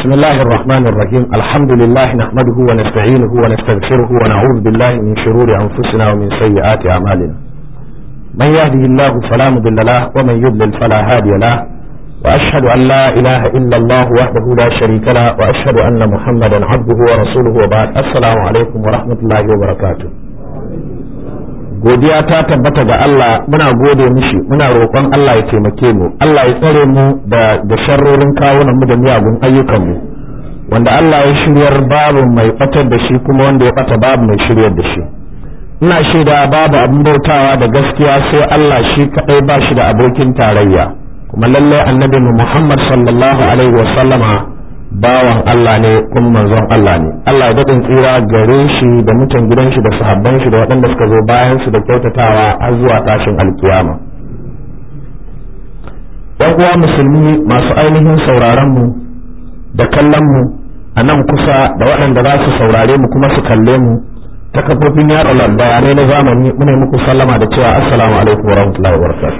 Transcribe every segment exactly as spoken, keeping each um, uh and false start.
بسم الله الرحمن الرحيم الحمد لله نحمده ونستعينه ونستغفره ونعوذ بالله من شرور أنفسنا ومن سيئات أعمالنا من يهده الله فلا مضل له ومن يضلل فلا هادي له وأشهد أن لا إله إلا الله وحده لا شريك له وأشهد أن محمدا عبده ورسوله وبعد السلام عليكم ورحمة الله وبركاته. godiya ta tabbata ga Allah, muna gode mishi, muna roƙon Allah ya taimake mu, Allah ya tsare mu da da sharrorin kawunan mu da miyagun ayyukan mu, wanda Allah ya shiryar babu mai fatar da shi kuma wanda ya fata babu mai shiryar da shi. Ina shaida babu abin bautawa da gaskiya sai Allah shi kadai ba shi da abokin tarayya, kuma lallai annabi Muhammad sallallahu alaihi wa sallama bawan Allah ne kuma manzon Allah ne. Allah ya daɗin tsira gare shi da mutan gidan shi da sahabban shi da waɗanda suka zo bayan su da kyautatawa har zuwa tashin alkiyama. Yan uwa musulmi masu ainihin sauraron mu da kallon mu a nan kusa da waɗanda za su saurare mu kuma su kalle mu ta kafofin yaɗa bayanai na zamani, muna muku sallama da cewa assalamu alaikum wa rahmatullahi wa barakatuh.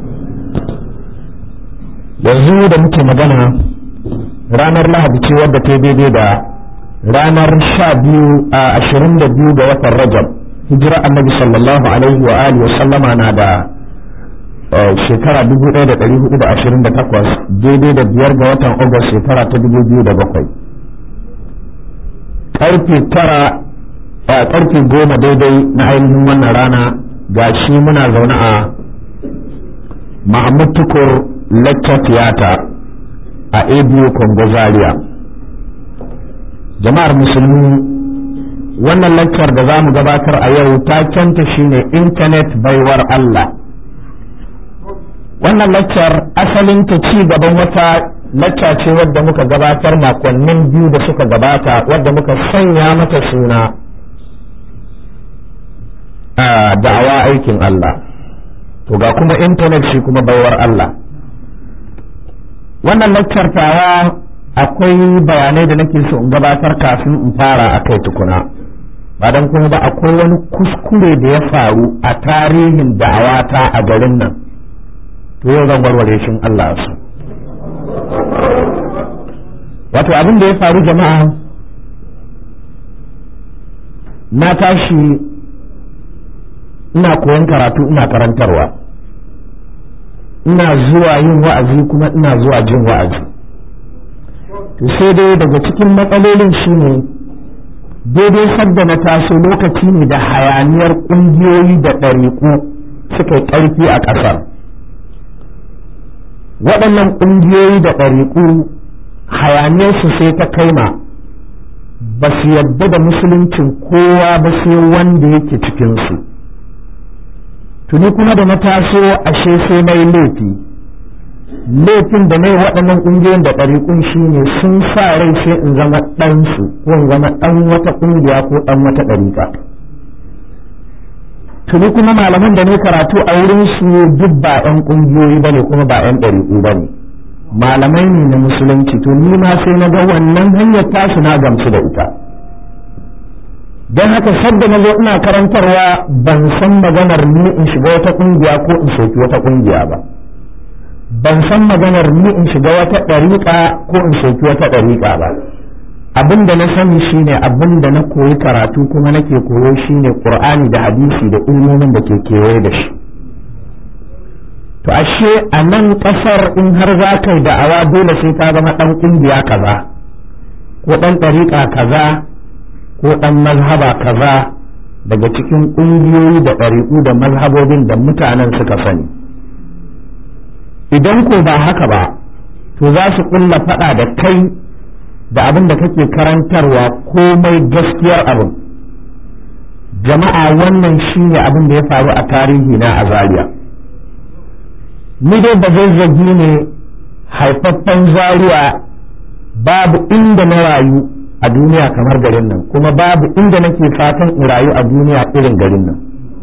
Yanzu da muke magana ranar Lahadi ce wadda ta daidai da ranar sha biyu a ashirin da biyu ga watan Rajab, hijira annabi sallallahu alaihi wa alihi wa sallama na da shekara dubu ɗaya da ɗari hudu da ashirin da takwas, daidai da biyar ga watan Agusta shekara ta dubu biyu da bakwai. Karfe tara a karfe goma daidai na ainihin wannan rana ga shi muna zaune a Mahmud Tukur Lecture Theatre a A B U Congo Zaria. Jama'ar musulmi, wannan lecture da za mu gabatar a yau takenta shine Internet baiwar Allah. Wannan lecture asalin ta ci gaban wata lecture ce wadda muka gabatar makonnin biyu da suka gabata, wadda muka sanya mata suna a da'awa aikin Allah. To ga kuma internet shi kuma baiwar Allah. Wannan lecture tawa akwai bayanai da nake so in gabatar kafin in fara akai tukuna, ba dan kuma ba akwai wani kuskure da ya faru a tarihin da'awata a garin nan, to yau zan warware shi Allah su. Wato abin da ya faru jama'a, na tashi ina koyon karatu ina karantarwa, ina zuwa yin wa'azi kuma ina zuwa jin wa'azi. To sai dai daga cikin matsalolin shine daidai sadda na taso lokaci ne da hayaniyar ƙungiyoyi da ɗariƙu suka yi ƙarfi a ƙasar. Waɗannan ƙungiyoyi da ɗariƙu hayaniyarsu sai ta kaima ba su yadda da musuluncin kowa ba sai wanda yake cikinsu. Tuni kuma da na taso ashe sai na yi laifi, laifin da na yi waɗannan ƙungiyoyin da ɗariƙun shi ne sun sa rai sai in zama ɗansu ko in zama ɗan wata ƙungiya ko ɗan wata ɗariƙa. Tuni kuma malaman da ne karatu a wurin su duk ba ɗan ƙungiyoyi ba ne kuma ba ɗan ɗariƙu ba ne, malamai ne na musulunci. To ni ma sai na ga wannan hanyar tasu na gamsu da ita. Don haka sadda na zo ina karantarwa ban san maganar ni in shiga wata kungiya ko in soki wata kungiya ba, ban san maganar ni in shiga wata ɗariƙa ko in soki wata ɗariƙa ba. Abin da na sani shine abin da na koyi karatu kuma nake koyo shine Qur'ani da hadisi da ilmomin da ke kewaye da shi. To ashe a nan ƙasar in har za ka yi da'awa dole sai ka zama ɗan kungiya kaza ko ɗan ɗariƙa kaza ko ɗan mazhaba kaza daga cikin ƙungiyoyi da ɗariƙu da mazhabobin da mutanen suka sani. Idan ko ba haka ba, to za su ƙulla faɗa da kai da abin da kake karantarwa komai gaskiyar abin. Jama'a, wannan shi ne abin da ya faru a tarihi na a Zaria. Ni dai ba zazzagi ne haifaffen Zaria, babu inda na rayu a duniya kamar garin nan, kuma babu inda nake fatan in rayu a duniya irin garin nan.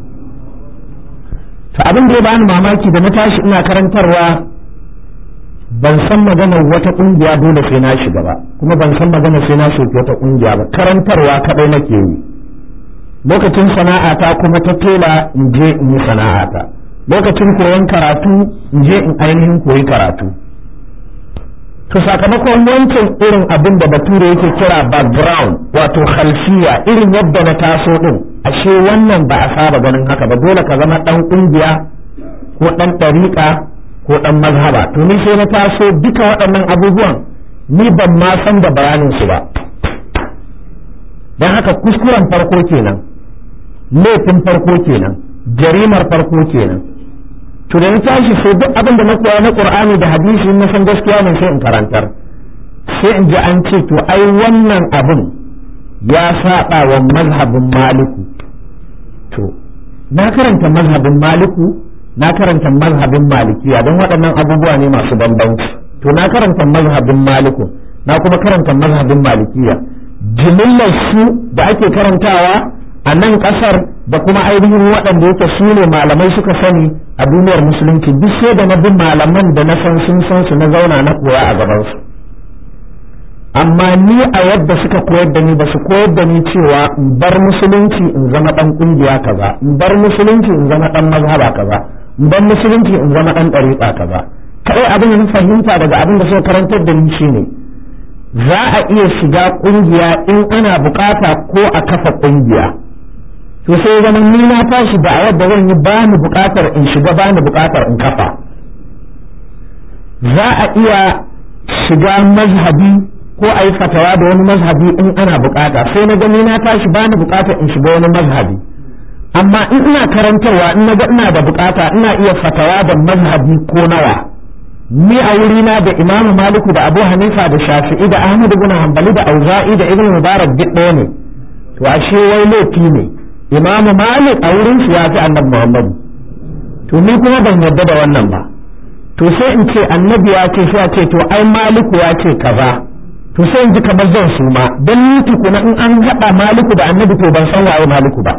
To abin da ya bani mamaki da na tashi ina karantarwa, ban san maganar wata kungiya dole sai na shiga ba, kuma ban san maganar sai na soki wata kungiya ba, karantarwa kadai nake yi. Lokacin sana'ata kuma ta tela in je in yi sana'ata, lokacin koyon karatu in je in ainihin koyi karatu. to sakamakon wancan irin abin da bature yake kira background wato khalfiya irin yadda na taso din ashe wannan ba a saba ganin haka ba dole ka zama dan kungiya ko dan dariƙa ko dan mazhaba to ni sai na taso duka waɗannan abubuwan ni ban ma san da bayanin su ba dan haka kuskuren farko kenan laifin farko kenan jarimar farko kenan to da na tashi sai duk abin da na koya na Qur'ani da hadisi na san gaskiya ne sai in karantar sai in ji an ce to ai wannan abin ya saba wa mazhabin Maliku to na karanta mazhabin Maliku na karanta mazhabin Malikiya don waɗannan abubuwa ne masu bambanci to na karanta mazhabin Maliku na kuma karanta mazhabin Malikiya jimillar su da ake karantawa a nan ƙasar da kuma ainihin waɗanda yake su ne malamai suka sani a duniyar musulunci duk sai da na bi malaman da na san sun san su na zauna na koya a gabansu amma ni a yadda suka koyar da ni ba su koyar da ni cewa in bar musulunci in zama ɗan ƙungiya kaza in bar musulunci in zama ɗan mazhaba kaza in bar musulunci in zama ɗan ɗariƙa kaza kai abin da fahimta daga abin da suka karantar da ni shine za a iya shiga ƙungiya in ana bukata ko a kafa ƙungiya to sai zama ni na tashi da ayar da zan yi ba ni bukatar in shiga ba ni bukatar in kafa za a iya shiga mazhabi ko a yi fatawa da wani mazhabi in ana bukata sai na gani na tashi ba ni bukatar in shiga wani mazhabi amma in ina karantarwa in na ga ina da bukata ina iya fatawa da mazhabi ko nawa ni a wurina da imamu maliku da abu hanifa da shafi'i da ahmad ibn hanbali da auza'i da ibn mubarak duk ɗaya ne to ashe wai laifi ne imamu malik a wurin shi ya fi annabi muhammad to ni kuma ban yarda da wannan ba to sai in ce annabi ya ce sai a ce to ai maliku ya ce kaza to sai in ji kamar zan suma dan ni tukuna in an haɗa maliku da annabi to ban san waye maliku ba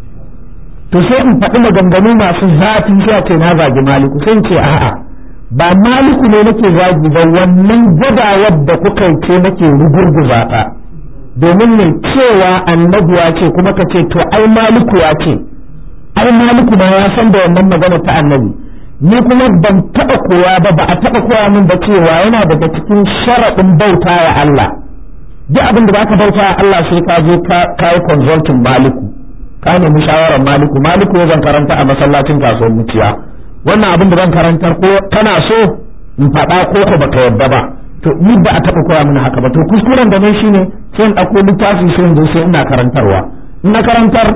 to sai in faɗi maganganu masu zafi sai a ce na zagi maliku sai in ce a'a ba maliku ne nake zagi ba wannan gadawar da kuka yi ce nake rugurguza ta domin mai cewa annabi ya ce kuma ka ce to ai maliku ya ce ai maliku ma ya san da wannan magana ta annabi ni kuma ban taɓa kowa ba ba a taɓa kowa min ba cewa yana daga cikin sharaɗin bauta wa Allah duk abin da baka bauta wa Allah sai ka je ka yi consulting maliku ka nemi shawarar maliku maliku ya zan karanta a masallacin kasuwar muciya wannan abin da zan karantar ko kana so in faɗa ko ko baka yarda ba to ni ba a taɓa koya mana haka ba to kuskuren da ne shine sai in ɗauko littafi sai in zo sai ina karantarwa in na karantar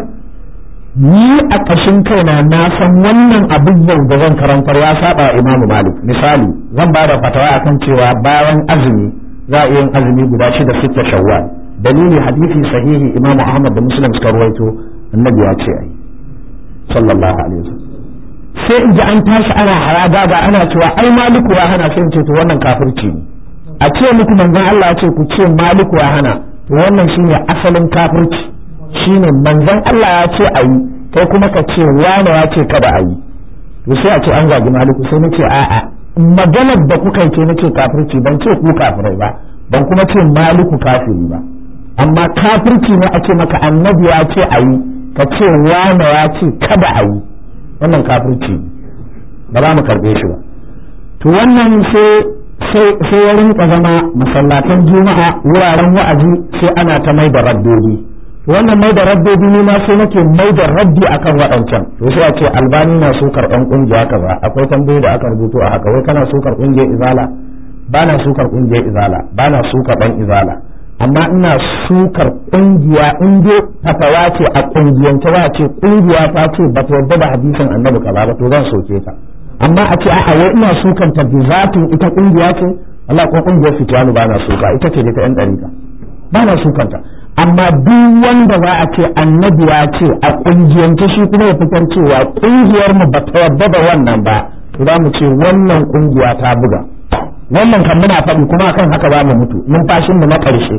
ni a ƙashin kaina na san wannan abin yau da zan karantar ya saba imamu malik misali zan ba da fatawa akan cewa bayan azumi za a yin azumi guda shida sitta shawwal dalili hadisi sahihi imamu ahmad da muslim suka ruwaito annabi ya ce ai sallallahu alaihi wasallam sai in ji an tashi ana haraga ga ana cewa ai maliku ya hana sai in ce to wannan kafirci ne a ce muku manzon Allah ya ce ku ce maliku ya hana to wannan shine asalin kafirci shine manzon Allah ya ce ayi kai kuma ka ce wani ya ce kada ayi to sai a ce an zagi maliku sai nace a'a maganar da kuka ce nace kafirci ban ce ku kafirai ba ban kuma ce maliku kafiri ba amma kafirci ne a ce maka annabi ya ce ayi ka ce wani ya ce kada ayi wannan kafirci ba za mu karbe shi ba to wannan sai sai ya rinka zama masallatan juma'a wuraren wa'azi sai ana ta mai da raddodi wannan mai da raddodi ne ma sai nake mai da raddi akan waɗancan to sai a ce albani na so karɓan ƙungiya kaza akwai tambayoyi da aka rubuto a haka wai kana so karɓan ƙungiyar izala ba na sukar ƙungiyar izala ba na sukar ɗan izala amma ina sukar ƙungiya in dai fatawa ce a ƙungiyance ba ce ƙungiya ta ce ba ta yarda da hadisin annabi kaza ba to zan soke ta amma a ce a'a wai ina sukan ta bi zatin ita ƙungiya ce Allah ko ƙungiyar fitiyanu ba na suka ita ce dai ta yan ɗarika ba na sukan ta amma duk wanda za a ce annabi ya ce a ƙungiyance shi kuma ya fitar cewa ƙungiyar mu ba ta yarda da wannan ba to za mu ce wannan ƙungiya ta buga wannan kan muna faɗi kuma akan haka ba mu mutu numfashin mu na ƙarshe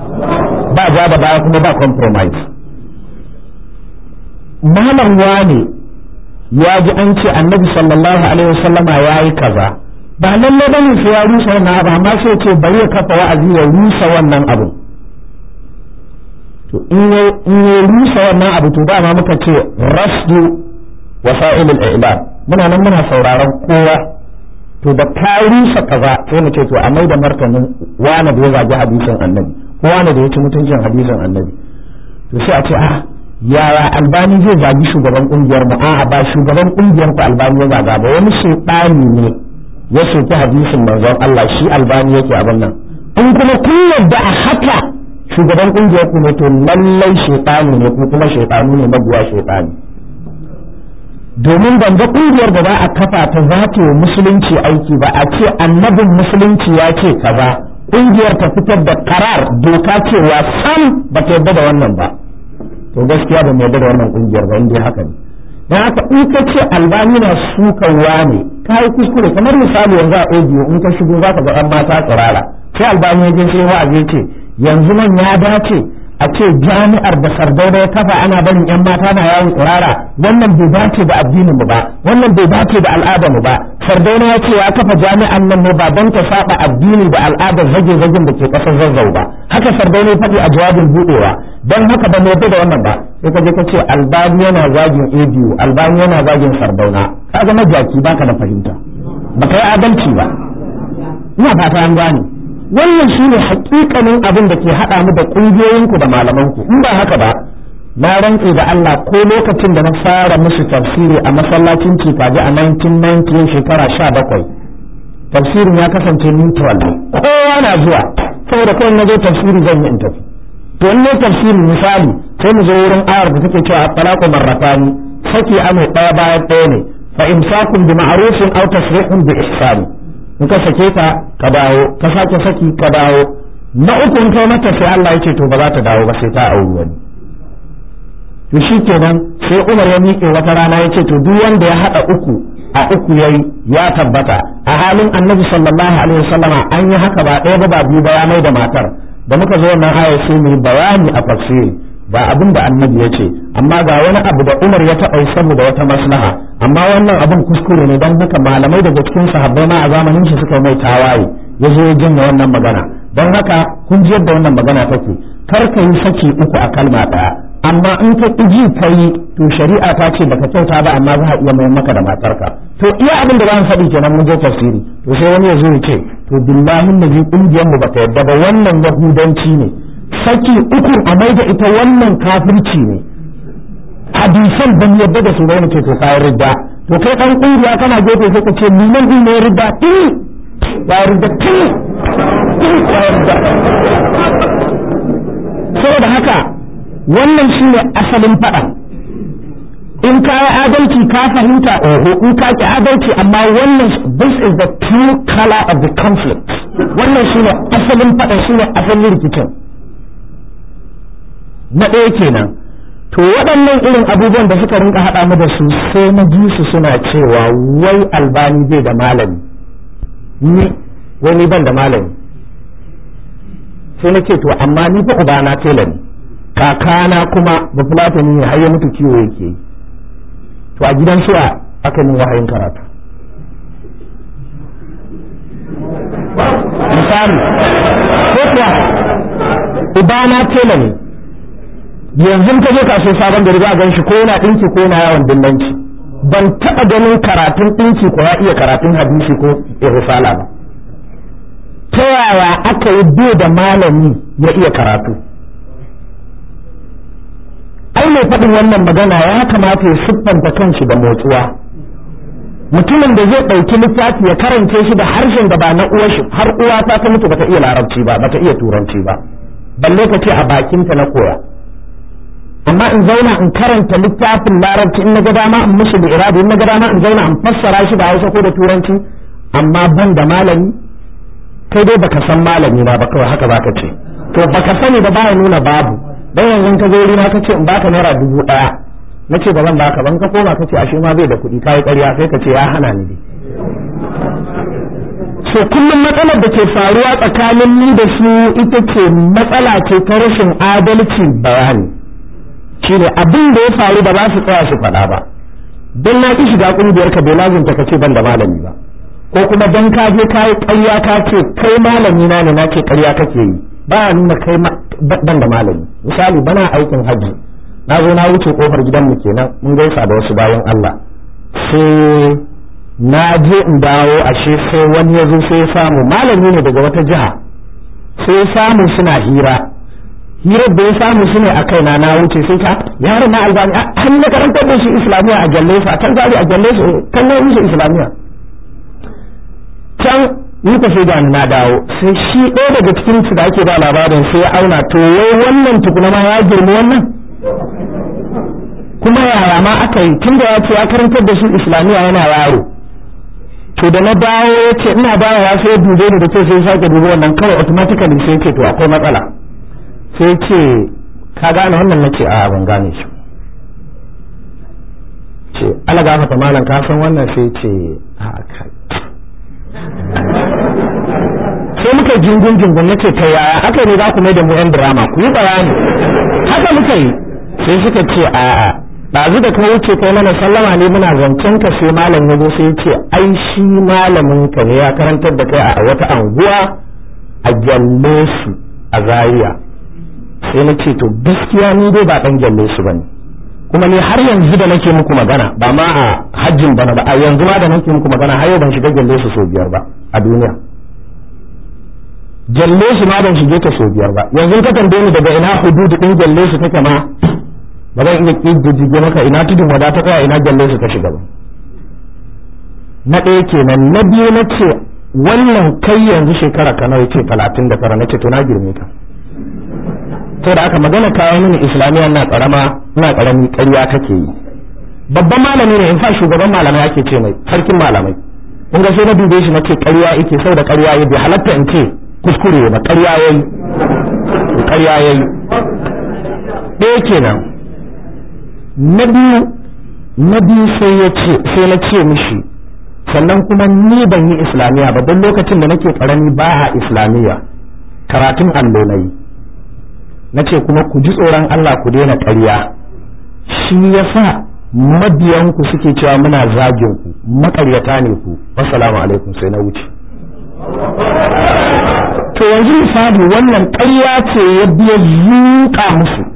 ba ja da baya kuma ba compromise malam wane ya ji an ce annabi sallallahu alaihi wasallama ya yi kaza ba lalle bane sai ya rusa wannan abu amma sai ce bari ya kafa wa'azi ya rusa wannan abu to in ya in ya rusa wannan abu to ba ma muka ce rasdu wasa'il al-i'lam muna nan muna sauraron kowa to da ka rusa kaza sai mu ce to a mai da martanin wani da ya zagi hadisin annabi ko wani da ya ci mutuncin hadisin annabi to sai a ce a yaya albani zai zagi shugaban kungiyar mu a'a ba shugaban kungiyar ku albani ya zaga ba wani shaytani ne ya soki hadisin manzon Allah shi albani yake abin nan in kuma kun yarda a haka shugaban kungiyar ku ne to lallai shaytani ne ko kuma shaytanu ne magoya shaytani domin ban ga kungiyar da za a kafa ta za ta yi musulunci aiki ba a ce annabin musulunci ya ce kaza kungiyar ta fitar da karar doka cewa sam ba ta yarda da wannan ba to gaskiya ba mu yarda da wannan kungiyar ba inda haka ne dan haka in ka ce albani na sukawa ne kai kuskure kamar misali yanzu a audio in ka shigo zaka ga an mata tsirara sai albani ya je sai wa'azi ce yanzu nan ya dace a ce jami'ar da Sardauna ya kafa ana barin yan mata na yawon tsirara wannan bai dace da addinin mu ba wannan bai dace da al'adar mu ba Sardauna ya ce ya kafa jami'an nan ne ba don ta saba addini da al'adar zage-zagen da ke kasar Zazzau ba haka Sardauna ya faɗi a jawabin budewa don haka ba mai da wannan ba sai ka je ka ce Albani yana zagin Ebiyu Albani yana zagin Sardauna ka ga majaki baka da fahimta baka yi adalci ba ina fata an gane wannan shine hakikanin abin da ke hada mu da kungiyoyinku da malamanku in ba haka ba na rantse da Allah ko lokacin da na fara musu tafsiri a masallacin Cikaji a nineteen ninety shekara sha bakwai tafsirin ya kasance neutral ne kowa na zuwa saboda kawai na zo tafsiri zan yi in tafi to in ne tafsiri misali sai mu zo wurin ayar da take cewa talaqu marratani saki ame daya bayan daya ne fa imsakun bi ma'rufin aw tasrihun bi ihsan in ka sake ta ka dawo ka sake saki ka dawo na uku in kai mata sai Allah ya ce to ba za ta dawo ba sai ta auri wani to shikenan sai Umar ya miƙe wata rana ya ce to duk wanda ya hada uku a uku yayi ya tabbata a halin Annabi sallallahu alaihi wasallama an yi haka ba ɗaya ba ba biyu ba ya mai da matar da muka zo wannan aya sai mu bayani a tafsiri ba abin da Annabi ya ce amma ga wani abu da Umar ya taɓa yi saboda wata maslaha amma wannan abin kuskure ne don haka malamai daga cikin sahabbai ma a zamanin shi suka mai tawaye ya zo ya janye wannan magana don haka kun ji yadda wannan magana take kar ka yi saki uku a kalma ɗaya amma in ka ji ka yi to shari'a ta ce baka kyauta ba amma za a iya mai maka da matarka to iya abin da ba mu faɗi kenan mun je tafsiri to sai wani ya zo ya ce to billahi nabi kungiyar mu baka yadda ba wannan yahudanci ne saki uku a mai da ita wannan kafirci ne hadisan ban yadda da su ne ce to kai ridda to kai dan kungiya kana gefe sai ka ce liman din ne ridda eh ba ridda eh saboda haka wannan shine asalin fada in ka yi adalci ka fahimta oho in ka ki adalci amma wannan this is the true color of the conflict wannan shine asalin fada shine asalin rikicin na ɗaya kenan to waɗannan irin abubuwan da suka rinka haɗa mu da su sai na ji su suna cewa wai albani bai da malami ni wai ni ban da malami sai na ce to amma ni fa ubana tela ne kakana kuma ba fulatani ne har ya mutu kiwo yake to a gidan su aka min wahayin karatu misali ko kuwa ubana tela ne yanzu ka je kaso sabon gari za a gan shi ko yana ɗinki ko yana yawon dillanci ban taɓa ganin karatun ɗinki ko ya iya karatun hadisi ko irisala ba ta yaya aka yi bai da malami ya iya karatu ai mai faɗin wannan magana ya kamata ya siffanta kanshi da motsuwa mutumin da zai ɗauki littafi ya karance shi da harshen da ba na uwa shi har uwa ta ta mutu bata iya larabci ba bata iya turanci ba balle ka ce a bakinta na koya amma in zauna in karanta littafin larabci in na ga dama in musu da iradi in na ga dama in zauna in fassara shi da hausa ko da turanci amma ban da malami kai dai baka san malami na ba kawai haka baka ce to baka sani ba baya nuna babu dan yanzu ka zo wurina kace in baka naira dubu daya nace ba zan baka ban ka koma kace ashe ma bai da kuɗi kai ƙarya sai kace ya hana ni dai so kullum matsalar da ke faruwa tsakanin ni da su ita ce matsala ce ta rashin adalci bayani shine abin da ya faru da ba su tsaya su faɗa ba don na ki shiga ƙungiyar ka bai lazimta ka ce ban da malami ba ko kuma don ka je ka yi ƙarya ka ce kai malami na ne na ce ƙarya kake yi ba a nuna kai ban da malami misali bana aikin hajji na zo na wuce kofar gidanmu kenan mun gaisa da wasu bayan Allah sai na je in dawo ashe sai wani ya zo sai ya samu malami ne daga wata jiha sai ya samu suna hira hirar da ya samu su ne a kaina na wuce sai ka yaron na albani an na karantar da shi islamiyya a gyalle su a kan gari a gyalle su kan na musu islamiyya can ni ka sai gani na dawo sai shi ɗaya daga cikin su da ake ba labarin sai ya auna to wai wannan tukuna ma ya girmi wannan kuma yaya ma aka yi tun da ya ce ya karantar da shi islamiyya yana yaro to da na dawo ya ce ina dawowa sai ya dube ni da ke sai sake dubi wannan kawai automatically sai ce to akwai matsala sai ce ka gane wannan na ce a ban gane shi ce ala gafata malam ka san wannan sai ce a kai sai muka jingun jingun na ce ta yaya haka ne za ku mai da mu yan drama ku yi bayani haka muka yi sai suka ce a a ɗazu da kuma wuce kai mana sallama ne muna zancen ka sai malam ya zo sai ce ai shi malamin ka ne ya karantar da kai a wata anguwa a gyalle su a Zaria sai na ce to gaskiya ni dai ba dan gyalle su bane kuma ni har yanzu da nake muku magana ba ma a hajjin bana ba a yanzu ma da nake muku magana har yau ban shiga gyalle su so biyar ba a duniya gyalle su ma ban shige ta so biyar ba yanzu ka tambaye ni daga ina hududu din gyalle su take ma ba zan iya kididdige maka ina tudun wada ta tsaya ina gyalle su ta shiga ba na ɗaya kenan na biyu na ce wannan kai yanzu shekara ka nawa ce talatin da tara na ce to na girme ka to da aka magana kawo mini islamiyya na karama na karami ƙarya kake yi babban malami ne in fa shugaban malamai ake ce mai sarkin malamai in ga sai na dube shi nace ƙarya yake sau da ƙarya yayi bai halatta in ce kuskure ba ƙarya yayi ƙarya yayi ɗaya kenan na biyu na biyu sai ya ce sai na ce mishi sannan kuma ni ban yi islamiyya ba don lokacin da nake karami ba a islamiyya karatun allo na yi na ce kuma ku ji tsoron Allah ku daina ƙarya shi yasa mabiyanku suke cewa muna zagin ku maƙaryata ne ku assalamu alaikum sai na wuce to yanzu misali wannan ƙarya ce ya biya zuƙa musu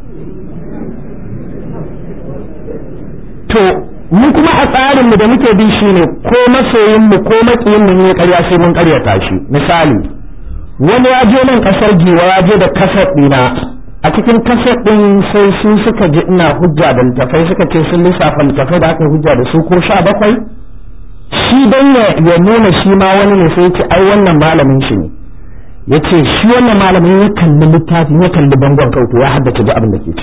to mu kuma a tsarinmu da muke bi shine ko masoyinmu ko maƙiyinmu ne ƙarya sai mun ƙaryata shi misali wani ya je nan ƙasar giwa ya je da kasar ɗina a cikin kasar ɗin sai su suka ji ina hujja da littafai suka ce sun lissafa littafai da aka hujja da su ko sha bakwai shi don ya nuna shi ma wani ne sai ce ai wannan malamin shi ne ya ce shi wannan malamin ya kalli littafi ya kalli bangon kautu ya haddace ji abin da ke ce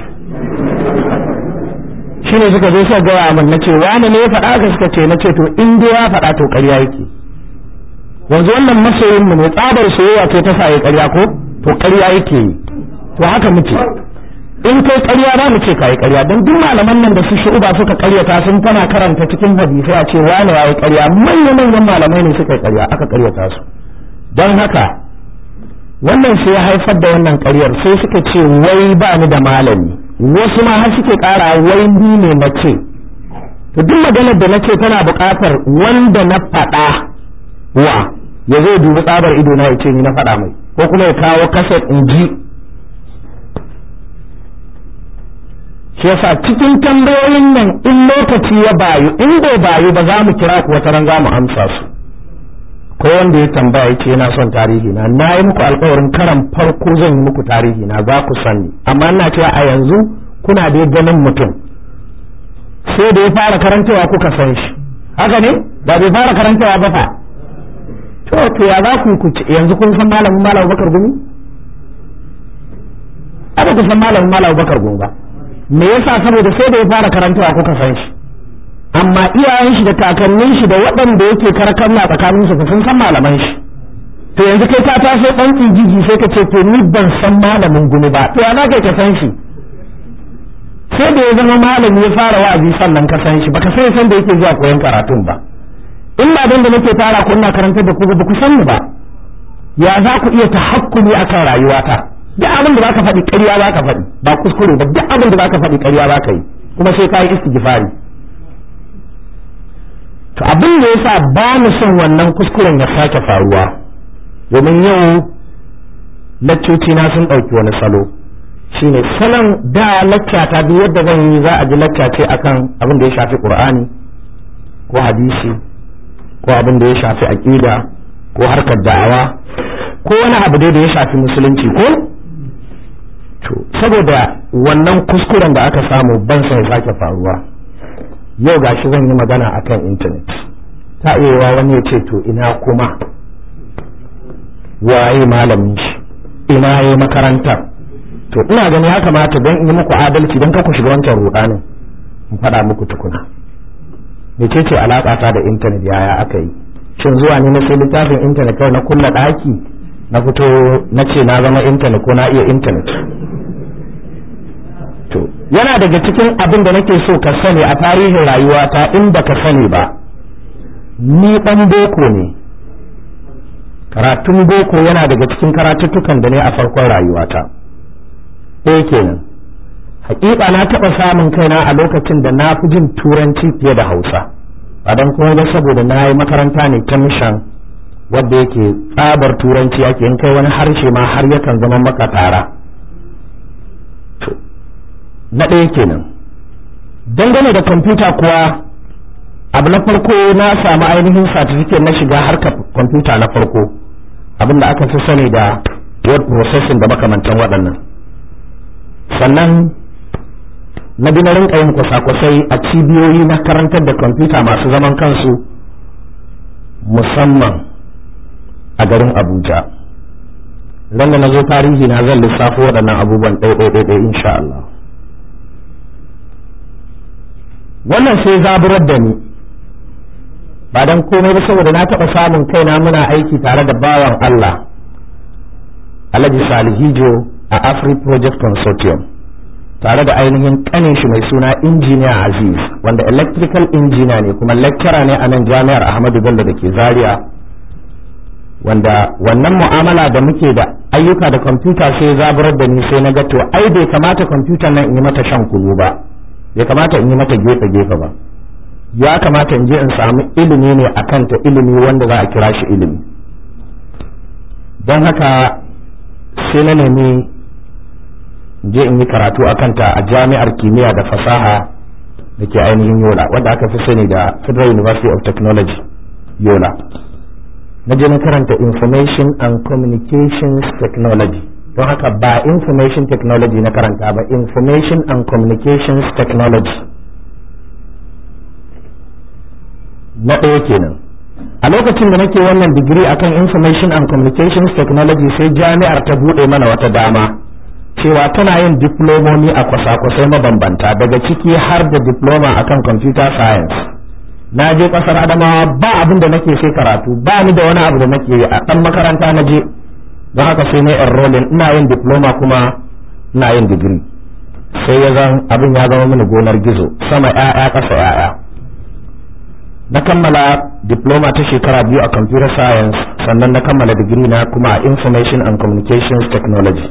shi ne suka zo suka gaya min na ce wani ne ya faɗa ka suka ce na ce to in dai ya faɗa to ƙarya yake yanzu wannan masoyin mu ne tsabar soyayya ce ta sa ya ƙarya ko to ƙarya yake yi to haka muke in kai ƙarya ba mu ce kai ƙarya don duk malaman nan da su shu'uba suka ƙaryata sun tana karanta cikin hadisi a ce wani yayi ƙarya manyan manyan malamai ne suka ƙarya aka ƙaryata su don haka wannan sai ya haifar da wannan ƙaryar sai suka ce wai ba ni da malami wasu ma har suke ƙara wai ni ne na ce to duk maganar da na ce tana buƙatar wanda na faɗa wa ya zai dubi tsabar ido na ya ce ni na faɗa mai ko kuma ya kawo kaset in ji shi yasa cikin tambayoyin nan in lokaci ya bayu in bai bayu ba za mu kira ku wata ran za mu amsa su ko wanda ya tambaya yake yana son tarihi na na yi muku alƙawarin karan farko zan yi muku tarihi na za ku sani amma ina cewa a yanzu kuna da ganin mutum sai da ya fara karantawa kuka san shi haka ne da bai fara karantawa ba fa to to ya za ku ku yanzu kun san malamin Malam Bakar Gumi aba ku san malamin Malam Bakar Gumi ba me yasa saboda sai da ya fara karantawa kuka san shi amma iyayen shi da kakannin shi da waɗanda yake karkanna tsakanin su sun san malaman shi to yanzu kai ta taso dan jiji sai ka ce to ni ban san malamin Gumi ba to ana kai ka san shi sai da ya zama malami ya fara wa'azi sannan ka san shi baka sai san da yake zuwa koyon karatun ba in ba dan da nake fara ku ina karantar da ku ba ku san ni ba ya za ku iya tahakkumi akan rayuwata duk abin da zaka faɗi ƙarya zaka faɗi ba kuskure ba duk abin da zaka faɗi ƙarya zaka yi kuma sai ka yi istighfari to abin da yasa ba mu son wannan kuskuren ya sake faruwa domin yau laccoci na sun ɗauki wani salo shine salon da lacca ta duk yadda zan yi za a ji lacca ce akan abin da ya shafi Qur'ani ko hadisi ko abin da ya shafi aqida ko harkar da'awa ko wani abu dai da ya shafi musulunci ko to saboda wannan kuskuren da aka samu ban sai sake faruwa yau gashi zan yi magana akan internet ta iya wani ya ce to ina kuma waye malamin shi ina yayi makaranta to ina gani ya kamata don in yi muku adalci don ka ku shiga wancan rudanin in faɗa muku tukuna mece ce alaƙa ta da intanet yaya aka yi shin zuwa ne na sai littafin intanet kawai na kulla ɗaki na fito na ce na zama intanet ko na iya intanet to yana daga cikin abin da nake so ka sani a tarihin rayuwata in baka sani ba ni ɗan boko ne karatun boko yana daga cikin karatuttukan da ne a farkon rayuwata ɗaya kenan hakika na taɓa samun kaina a lokacin da na fi jin turanci fiye da hausa ba don kuma ba saboda na yi makaranta ne ta mishan wadda yake tsabar turanci ake in kai wani harshe ma har yakan zama maka tara na ɗaya kenan dangane da kwamfuta kuwa abu na farko na samu ainihin certificate na shiga harkar kwamfuta na farko abin da aka fi sani da word processing da makamantan waɗannan sannan na bi na rinka yin kwasa-kwasai a cibiyoyi na karantar da kwamfuta masu zaman kansu musamman a garin Abuja ran da na zo tarihi na zan lissafo waɗannan abubuwan ɗaiɗaiɗaiɗai insha Allah wannan sai zaburar da ni ba don komai ba saboda na taɓa samun kaina muna aiki tare da bawan Allah Alhaji Salihijo a Afri Project Consortium tare da ainihin kanin shi mai suna injiniya Aziz wanda electrical engineer ne kuma lecturer ne a nan jami'ar Ahmadu Bello da ke Zaria wanda wannan mu'amala da muke da ayyuka da kwamfuta sai zaburar da ni sai na ga to ai bai kamata kwamfutar nan in yi mata shan kunu ba bai kamata in yi mata gefe gefe ba ya kamata in je in samu ilimi ne akan ta ilimi wanda za a kira shi ilimi don haka sai na nemi je in yi karatu a kanta a jami'ar kimiyya da fasaha da ke ainihin yola wadda aka fi sani da Federal University of Technology yola na je na karanta information and communications technology don haka ba information technology na karanta ba information and communications technology na ɗaya kenan a lokacin da nake wannan digiri akan information and communications technology sai jami'ar ta buɗe mana wata dama cewa tana yin diplomomi a kwasa-kwasai mabambanta daga ciki har da diploma akan computer science na je kasar Adamawa ba abin da nake sai karatu ba ni da wani abu da nake a ɗan makaranta na je don haka sai na enrolling ina yin diploma kuma ina yin digiri sai ya zan abin ya zama mini gonar gizo sama ƴaƴa ƙasa ƴaƴa na kammala diploma ta shekara biyu a computer science sannan na kammala digiri na kuma a information and communications technology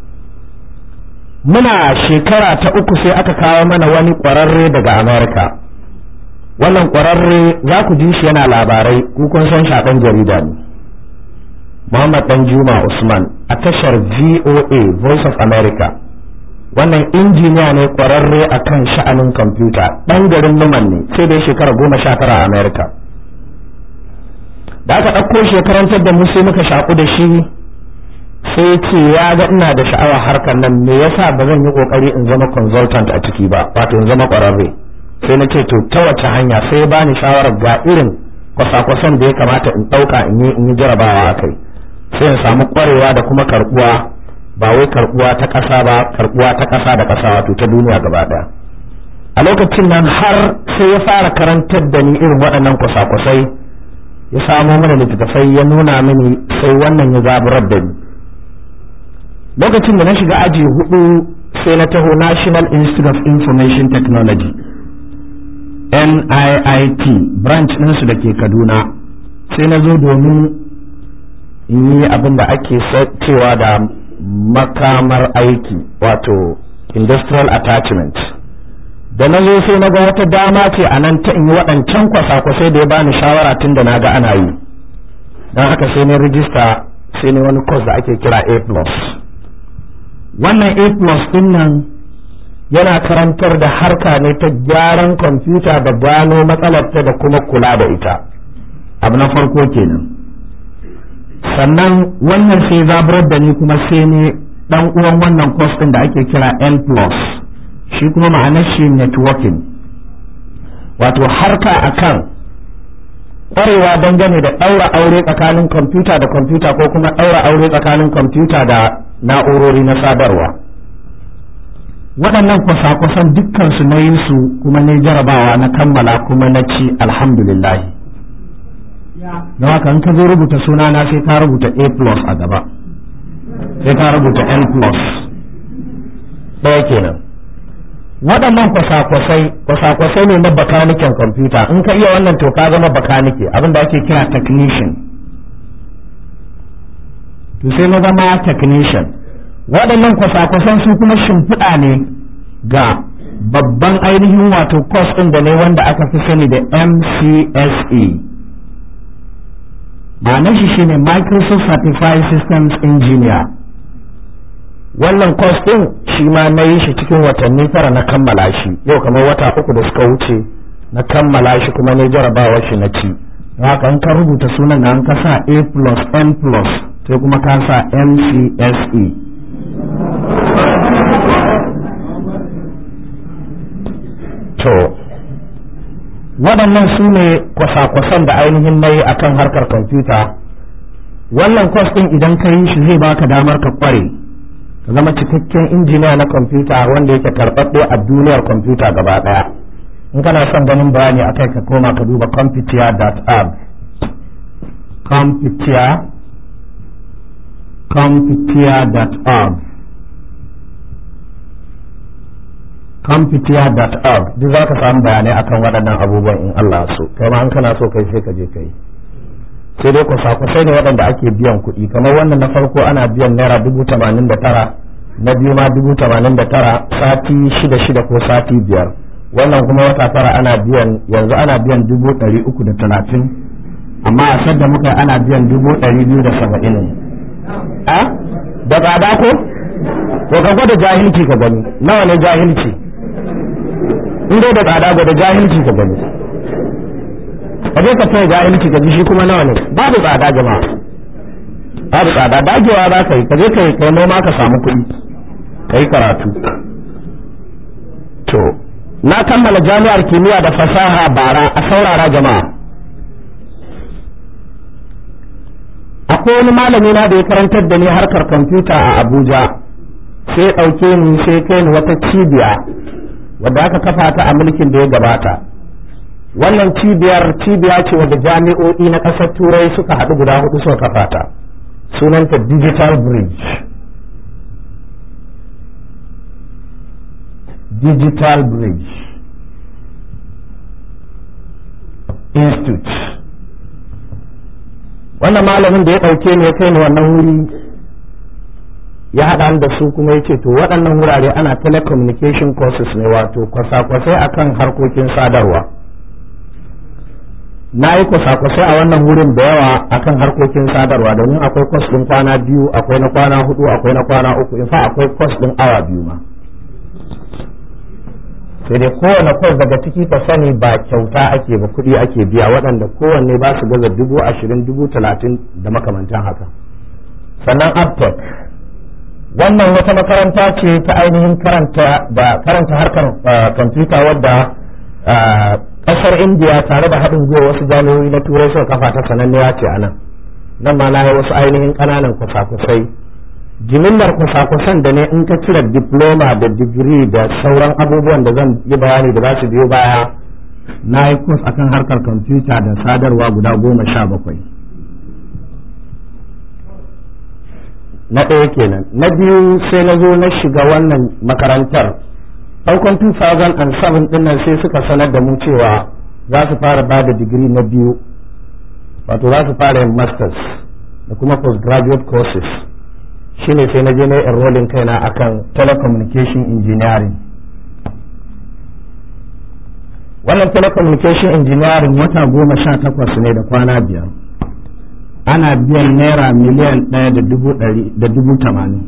muna shekara ta uku sai aka kawo mana wani ƙwararre daga America wannan ƙwararre za ku ji shi yana labarai ku kun san shi ɗan jarida ne Muhammad Danjuma Usman a tashar V O A Voice of America wannan injiniya ne ƙwararre akan sha'anin kwamfuta ɗan garin Numan ne sai dai shekara goma sha tara a America da aka ɗauko shekarantar da mu sai muka shaƙu da shi sai ce ya ga ina da sha'awar harkar nan me yasa ba zan yi kokari in zama consultant a ciki ba wato in zama ƙwararre sai na ce to ta wace hanya sai ya bani shawarar ga irin kwasa-kwasan da ya kamata in ɗauka in yi in yi jarabawa a kai sai in samu ƙwarewa da kuma karɓuwa ba wai karɓuwa ta ƙasa ba karɓuwa ta ƙasa da ƙasa wato ta duniya gaba ɗaya a lokacin nan har sai ya fara karantar da ni irin waɗannan kwasa-kwasai ya samo mana littattafai ya nuna mini sai wannan ya zaburar da ni lokacin da na shiga aji hudu sai na taho National Institute of Information Technology N I I T branch ɗinsu da ke Kaduna sai na zo domin in yi abin da ake cewa da makamar aiki wato industrial attachment da na zo sai na ga wata dama ce a nan ta in yi waɗancan kwasa-kwasai da ya bani shawara tun da na ga ana yi don haka sai ne rijista sai ne wani course da ake kira A plus wannan A plus din nan yana karantar da harka ne ta gyaran kwamfuta da gano matsalarta da kuma kula da ita abu na farko kenan. Sannan wannan sai zaburar da ni kuma sai ne dan uwan wannan course din da ake kira N plus, shi kuma ma'anar shi networking, wato harka akan ƙwarewa dangane da ɗaura aure tsakanin kwamfuta da kwamfuta ko kuma ɗaura aure tsakanin kwamfuta da na'urori na sadarwa. Waɗannan kwasa-kwasan dukkansu na yin su kuma na jarabawa na kammala kuma na ci alhamdulillahi. Don haka in ka zo rubuta sunana sai ka rubuta A plus a gaba, sai ka rubuta N plus ɗaya kenan. Waɗannan kwasa-kwasai kwasa-kwasai ne na bakaniken kwamfuta. In ka iya wannan to ka zama bakanike, abin da ake kira technician. To sai na zama technician. Waɗannan kwasa-kwasan su kuma shimfiɗa ne ga babban ainihin wato course ɗin da ne wanda aka fi sani da M C S E. Ma'anar shi shine Microsoft Certified Systems Engineer. Wannan course ɗin shi ma na yi shi cikin watanni tara na kammala shi, yau kamar wata uku da suka wuce na kammala shi kuma ne jarabawa shi na ci. Haka in ka rubuta sunan na an ka sa A plus N plus sai kuma ka sa M C S E. To waɗannan su ne kwasa-kwasan da ainihin na yi a kan harkar kwamfuta. Wannan kwas ɗin idan ka yi shi zai baka damar ka ƙware ka zama cikakken injiniya na kwamfuta wanda yake karɓaɓɓe a duniyar kwamfuta gaba ɗaya. In kana son ganin bayani a kai ka koma ka duba computia dot org. computia computia dot org computia dot org duk za ka samu bayanai akan waɗannan abubuwan in Allah so. Kai ma an kana so kai sai ka je kai. Sai dai kwasa-kwasai ne waɗanda ake biyan kuɗi, kamar wannan na farko ana biyan naira dubu tamanin da tara, na biyu ma dubu tamanin da tara, sati shida shida ko sati biyar. Wannan kuma wata tara ana biyan, yanzu ana biyan dubu ɗari uku da talatin, amma a sadda muka ana biyan dubu ɗari biyu da saba'in. A da tsada ko? To ka gwada jahilci ka gani, nawa ne jahilci? In dai da tsada gwada jahilci ka gani. Ka je ka tsaye jahilci ka ji shi kuma nawa ne? Babu tsada jama'a, babu tsada, dagewa za ka yi, ka je ka yi kai noma ka samu kuɗi, ka yi karatu. To na kammala jami'ar kimiyya da fasaha bara, a saurara jama'a. Akwai wani malami na da ya karantar da ni harkar kwamfuta a Abuja, sai ɗauke ni sai kai ni wata cibiya wadda aka kafa ta a mulkin da ya gabata. Wannan cibiyar cibiya ce wadda jami'o'i na ƙasar Turai suka haɗu guda hudu suka kafa ta, sunanta Digital Bridge. Digital Bridge Institute. Wannan malamin da ya ɗauke ni ya kai ni wannan wuri ya haɗa da su kuma ya ce to waɗannan wurare ana telecommunication courses ne, wato kwasa-kwasai akan harkokin sadarwa. Na yi kwasa-kwasai a wannan wurin da yawa akan harkokin sadarwa, domin akwai kwas ɗin kwana biyu, akwai na kwana hudu, akwai na kwana uku, in fa akwai kwas ɗin awa biyu ma. Sai dai kowane kwas daga ciki ta sani ba kyauta ake ba, kuɗi ake biya, waɗanda kowanne ba su gaza dubu ashirin dubu talatin da makamantan haka. Sannan Aptech, wannan wata makaranta ce ta ainihin karanta da karanta harkar kwamfuta wadda ƙasar Indiya tare da haɗin gwiwa wasu jami'o'i na Turai suka kafa ta, sananniya ce a nan. Nan ma na yi wasu ainihin ƙananan kwasa-kwasai. Jimillar kwasa-kwasan da ne in ka cire diploma da digiri da sauran abubuwan da zan yi bayani da za su biyo baya, na yi kwas akan harkar kwamfuta da sadarwa guda goma sha bakwai. Na ɗaya kenan. Na biyu sai na zo na shiga wannan makarantar. Farkon two thousand seven ɗin nan sai suka sanar da mu cewa za su fara ba da digiri na biyu, wato za su fara yin masters da kuma postgraduate courses. Shine sai na je na enrolling kaina akan telecommunication engineering. Wannan telecommunication engineering wata goma sha takwas ne da kwana biyar. Ana biyan naira miliyan ɗaya da dubu ɗari da dubu tamanin.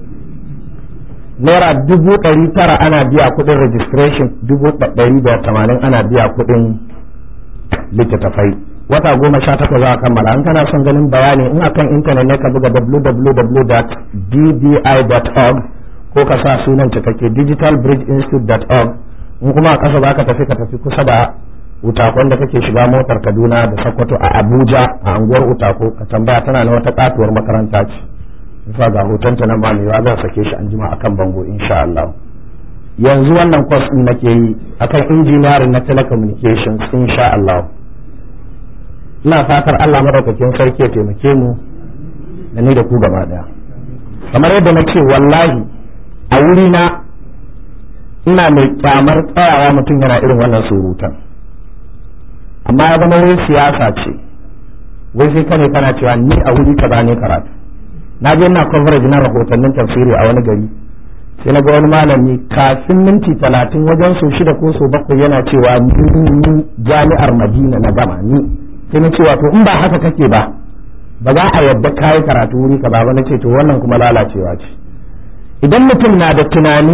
Naira dubu ɗari tara ana biya kuɗin registration, dubu ɗari da tamanin ana biya kuɗin littattafai. wata goma sha takwas za a kammala. An kana son ganin bayani in akan intanet ne ka buga w w w dot d b i dot org ko ka sa sunan cikakke digital bridge institute dot org. in kuma a ƙasa za ka tafi ka tafi kusa da Utako da kake shiga motar Kaduna da Sokoto a Abuja a anguwar Utako ka tambaya tana na wata katuwar makaranta ce. Bisa ga hotonta na mamewa zan sake shi an jima akan bango insha Allah. Yanzu wannan course din nake yi akan engineering na telecommunications insha Allah. Ina fatar Allah madaukakin sarki ya taimake mu da ni da ku gaba daya. Kamar yadda na ce wallahi a wuri na ina mai kyamar tsayawa mutum yana irin wannan surutan. Amma ya zama wai siyasa ce wai sai kane kana cewa ni a wuri ka bane karatu. Na je ina coverage na rahotannin tafsiri a wani gari sai na ga wani malami kafin minti talatin wajen so shida ko so bakwai yana cewa ni jami'ar Madina na gama ni sai na cewa to in ba haka kake ba ba za a yadda kayi karatu wuri ka ba na ce to wannan kuma lalacewa ce. Idan mutum na da tunani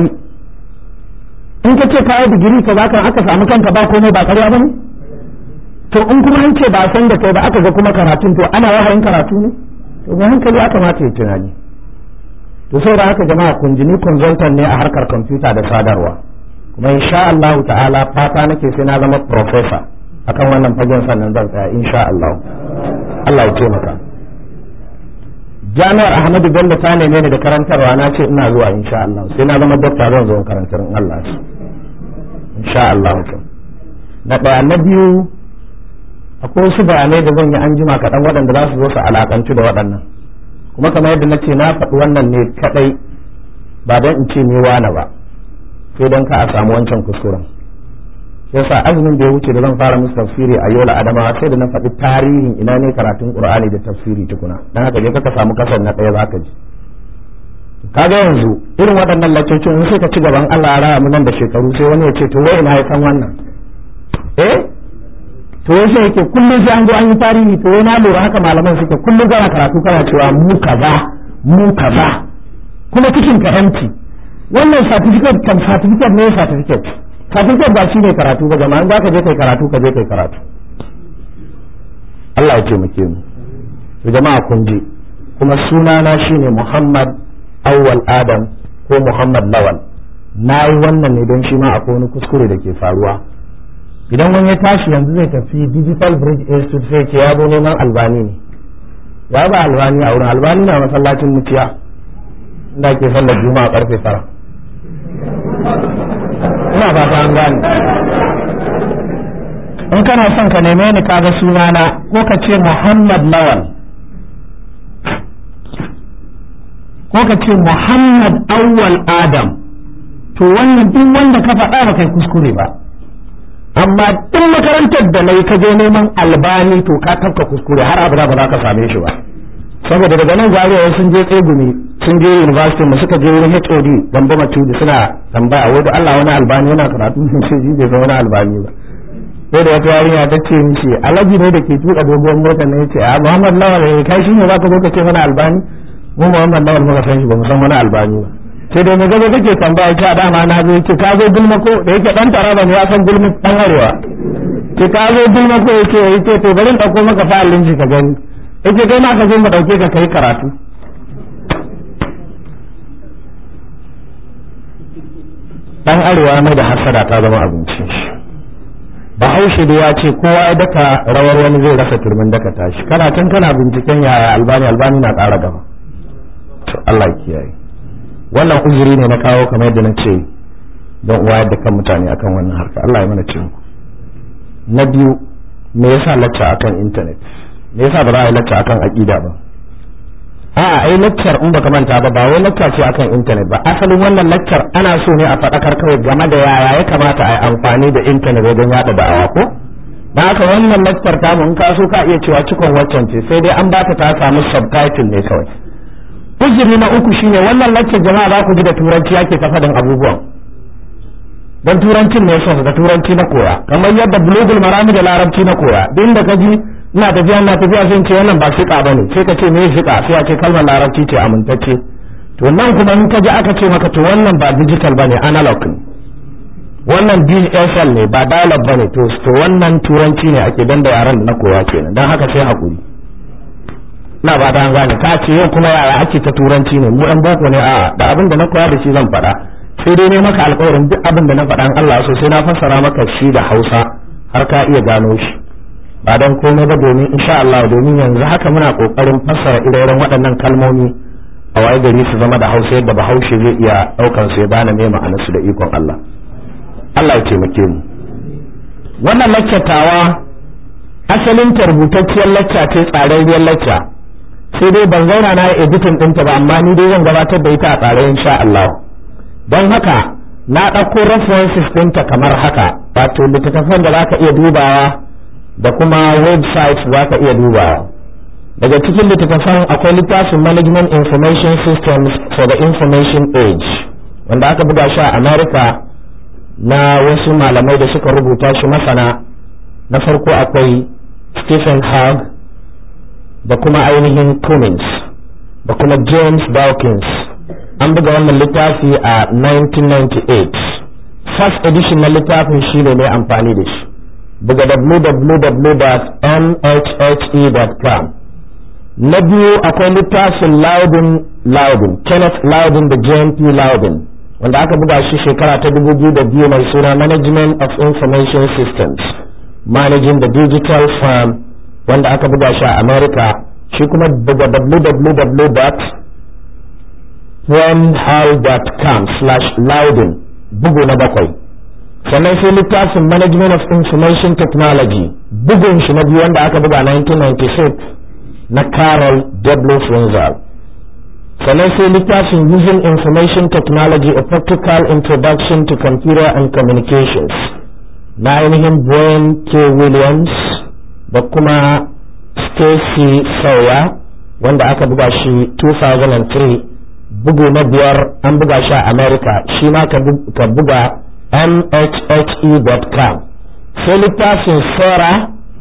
in ka ce kayi digiri ka za ka aka samu kanka ba komai ba ƙarya ba ne. To in kuma an ce ba san da kai ba aka ga kuma karatun to ana wahayin karatu ne to ga hankali aka mata yi tunani. To saboda haka jama'a kun jini consultant ne a harkar kwamfuta da sadarwa kuma insha Allah ta'ala fata nake sai na zama professor akan wannan fagen sannan zan tsaya insha Allah. Allah ya taimaka. Jami'ar Ahmadu Bello ta neme ni da karantarwa na ce ina zuwa insha Allah sai na zama doctor zan zo karantar in Allah shi insha Allah. Na ɗaya na biyu akwai wasu bayanai da zan yi an jima kaɗan waɗanda za su zo su alaƙantu da waɗannan kuma kamar yadda na ce na faɗi wannan ne kaɗai ba don in ce ne wane ba sai don ka a samu wancan kuskuren. Yasa azumin da ya wuce da zan fara musu tafsiri a Yola Adamawa sai da na faɗi tarihin ina ne karatun Qur'ani da tafsiri tukuna dan haka je ka samu kasar na ɗaya zaka ji. Kaga yanzu irin waɗannan laccocin in sai ka ci gaban Allah ya raya mu nan da shekaru sai wani ya ce to wai ina ya san wannan eh to yaushe yake kullum sai an zo an yi tarihi to na lura haka malaman suke kullum kana karatu kana cewa mu kaza mu kaza kuma cikin ka empty. Wannan certificate kan certificate ne certificate certificate ba shi ne karatu ba jama'a za ka je kai karatu ka je kai karatu. Allah ya ce muke mu to jama'a kun ji kuma sunana shine Muhammad Awwal Adam ko Muhammad Lawal. Nayi wannan ne don shi ma akwai wani kuskure da ke faruwa. Idan wani ya tashi yanzu zai tafi Digital Bridge Institute sai ce ya zo neman Albani ne ya ba Albani a wurin Albani na masallacin Muciya inda ke sallar Juma'a karfe tara. Ina fata an gane. In kana son ka neme ni kaga sunana ko ka ce Muhammad Lawal ko ka ce Muhammad Awwal Adam to wannan duk wanda ka faɗa ba kai kuskure ba. Amma duk makarantar da nayi ka je neman Albani to ka tafka kuskure har abada ba za ka same shi ba. Saboda daga nan Zaria sun je Tsegumi sun je university mu suka je wurin H O D Gambo Matudi suna tambaya wai da Allah wani Albani yana karatu sun ce shi bai san wani Albani ba. Sai da wata yarinya ta ce mishi Alhaji ne da ke tuka dogon mota ne yace a Muhammad Lawal ne kai shi ne za ka zo ka ce mana Albani mu Muhammad Lawal muka san shi ba mu san wani Albani ba. Sai dai mai gaba kake tambaya ta dama na zo yake ka zo gulma ko da yake dan taraba ne ya san gulma dan arewa ke ka zo gulma ko yake yake to bari in dauko maka fa'alin ji ka gani yake kai ma ka zo mu dauke ka kai karatu. Dan arewa mai da hasada ta zama abinci. Bahaushe da ya ce kowa ya daka rawar wani zai rasa turmin daka tashi kana tun kana binciken yaya albani albani na ƙara gaba. To Allah ya kiyaye. Wannan uzuri ne na kawo kamar yadda na ce don wayar da kan mutane akan wannan harka. Allah ya mana ce muku. Na biyu me yasa lacca akan internet? Me yasa ba za a yi lacca akan aqida ba? A'a ai laccar in baka manta ba ba wai lacca ce akan internet ba. Asalin wannan laccar ana so ne a faɗakar kawai game da yaya ya kamata a yi amfani da internet wajen yada da'awa ko? Dan haka wannan laccar ta mun ka so ka iya cewa cikon waccan ce sai dai an bata ta samu subtitle ne kawai. Uzuri na uku shine wannan laccar jama'a za ku ji da turanci ake ta faɗin abubuwan. Dan turancin ne so da turanci na koya kamar yadda bulugul marami da larabci na koya din da kaji ina tafiya ina tafiya sai ce wannan ba fiqa bane sai ka ce me fiqa sai a ce kalmar larabci ce amintacce to nan kuma in kaji aka ce maka to wannan ba digital bane analog ne wannan D S L ne ba dial-up bane to to wannan turanci ne ake dan da yaran da na koya kenan dan haka sai hakuri na ba dan gane ka ce yau kuma yara ake ta turanci ne mu dan boko ne a da abin da na koya da shi zan faɗa sai dai ne maka alƙawarin duk abin da na faɗa Allah so sai na fassara maka shi da Hausa har ka iya gano shi ba dan komai ba domin insha Allah domin yanzu haka muna kokarin fassara ire-iren waɗannan kalmomi a waye gari su zama da Hausa yadda Bahaushe zai iya daukan su ya bana me ma'anar su da ikon Allah Allah ya taimake mu wannan laccatawa asalin tarbutacciyar lacca ce tsararriyar lacca sai dai ban zauna na editing ɗinta ba amma ni dai zan gabatar da ita a tsare insha Allah don haka na ɗauko references ɗinta kamar haka wato littattafan da zaka iya dubawa da kuma website zaka iya dubawa daga cikin littattafan akwai littafin Management Information Systems for the Information Age wanda aka buga shi a America na wasu malamai da suka rubuta shi masana na farko akwai Stephen Hagg da kuma ainihin Cummins da kuma James Dawkins an buga wannan littafi a nineteen ninety-eight first edition na littafin shi ne mai amfani da shi buga w w w dot m h h e dot com na biyu akwai littafin Loudon Loudon Kenneth Loudon da James P. Loudon wanda aka buga shi shekara ta dubu biyu da biyu mai suna Management of Information Systems Managing the Digital Firm wanda aka buga shi a America shi kuma daga w w w dot premhal dot com slash Loudon bugu na bakwai sannan sai littafin Management of Information Technology bugun shi na biyu wanda aka buga nineteen ninety-six na Carol W. Frenzel sannan sai littafin Using Information Technology a Practical Introduction to Computer and Communications na ainihin Brian K. Williams da kuma Stacy Sawyer wanda aka buga shi two thousand three bugu na biyar an buga shi a America shi ma ka buga m h h e dot com sai littafin Sarah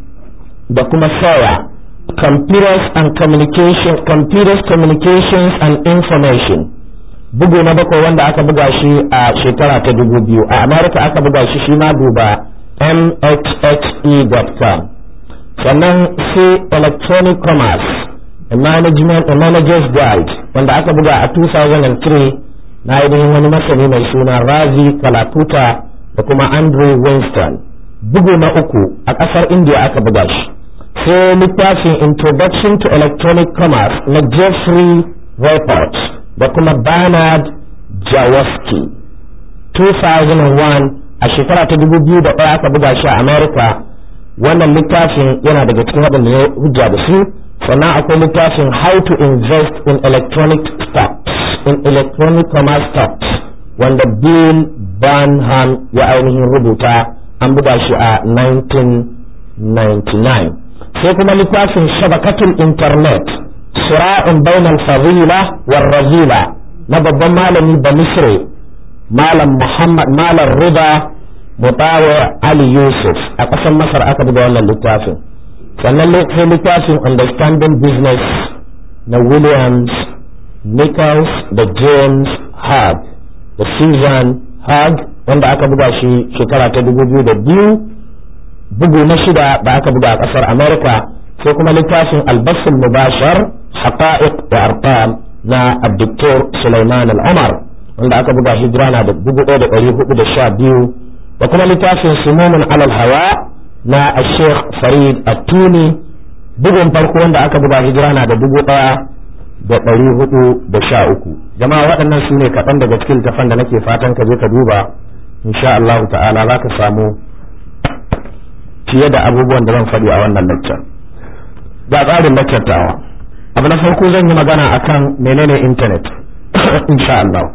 da kuma Sawyer Computers and Communication Computers Communications and Information bugu na bakwai wanda aka buga shi a shekara ta dubu biyu a America aka buga shi shi ma duba m h h e dot com sannan sai Electronic Commerce a Management a Manager's Guide wanda aka buga a two thousand three na ainihin wani masani mai suna Ravi Kalakuta da kuma Andrew Winston bugu na uku a ƙasar India aka buga shi sai littafin Introduction to Electronic Commerce na Jeffrey Report da kuma Bernard Jaworski two thousand one a shekara ta dubu biyu da ɗaya aka buga shi a America wannan littafin yana daga cikin waɗanda ya hujja da su sannan akwai littafin How to Invest in Electronic Stocks in Electronic Commerce Stocks wanda Bill Burnham ya ainihin rubuta an buga shi a nineteen ninety-nine sai kuma littafin Shabakatul Internet Sura'un Bainal Fadila war Razila na babban malami da Misri Malam Muhammad Malam Rida Mutawa Ali Yusuf a ƙasar Masar aka buga wannan littafin sannan sai littafin Understanding Business na Williams Nichols da James Hagg da Susan Hagg wanda aka buga shi shekara ta dubu biyu da biyu bugu na shida da aka buga a ƙasar America sai kuma littafin Al-Basul Mubashar Haqa'iq wa Arqam na Abdul Sulaiman Al-Umar wanda aka buga hijira na da dubu ɗaya da ɗari hudu da sha biyu da kuma littafin Sumunun Alal Hawa na Sheikh Farid At-Tuni bugun farko wanda aka buga hijira na da dubu ɗaya da ɗari hudu da sha uku jama'a waɗannan su ne kaɗan daga cikin littafan da nake fatan ka je ka duba insha Allah ta'ala za ka samu fiye da abubuwan da zan faɗi a wannan lecture ga tsarin lecture tawa abu na farko zan yi magana akan menene internet insha Allah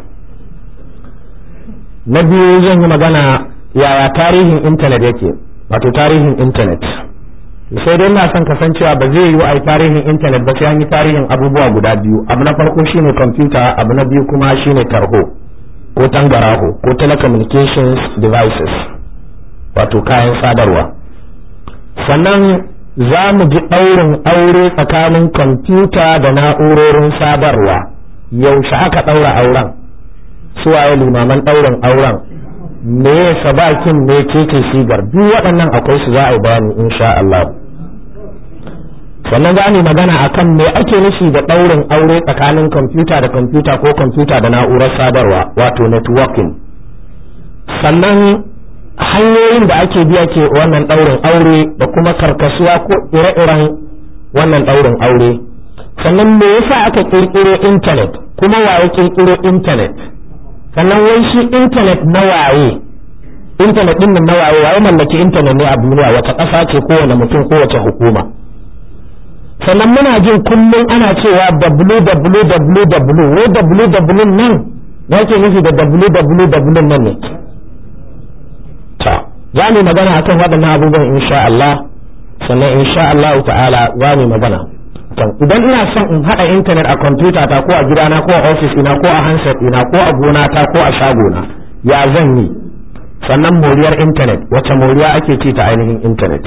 na biyu zan yi magana yaya tarihin internet yake wato tarihin internet sai dai ina son kasancewa ba zai yi wa ai tarihin internet ba sai an yi tarihin abubuwa guda biyu abu na farko shine computer abu na biyu kuma shine tarho ko tangaraho ko telecommunications devices wato kayan sadarwa sannan za mu ji ɗaurin aure tsakanin kwamfuta da na'urorin sadarwa yaushe aka ɗaura auren suwaye limaman ɗaurin auren me sabakin me keke sigar duk waɗannan akwai su za a yi bayani insha Allah. sannan za mu magana akan me ake nufi da ɗaurin aure tsakanin kwamfuta da kwamfuta ko kwamfuta da na'urar sadarwa wato networking. sannan hanyoyin da ake biya ke wannan ɗaurin aure da kuma karkasuwa ko ire-iren wannan ɗaurin aure. sannan me yasa aka ƙirƙiro intanet kuma waye ƙirƙiro intanet, sannan wai shi intanet na waye, intanet ɗin nan na waye, waye mallaki intanet ne a duniya, wata ƙasa ce kowane mutum ko wace hukuma. sannan muna jin kullum ana cewa www wai www nan yake nufi da www nan ne. ta za mu magana akan waɗannan abubuwan insha Allah. sannan insha Allah ta'ala za mu magana idan ina son in haɗa intanet a kwamfuta ta ko a gidana ko a ofis ina ko a handset ina ko a gona ta ko a shagona ya zan yi. sannan moriyar intanet, wace moriya ake ci ta ainihin intanet.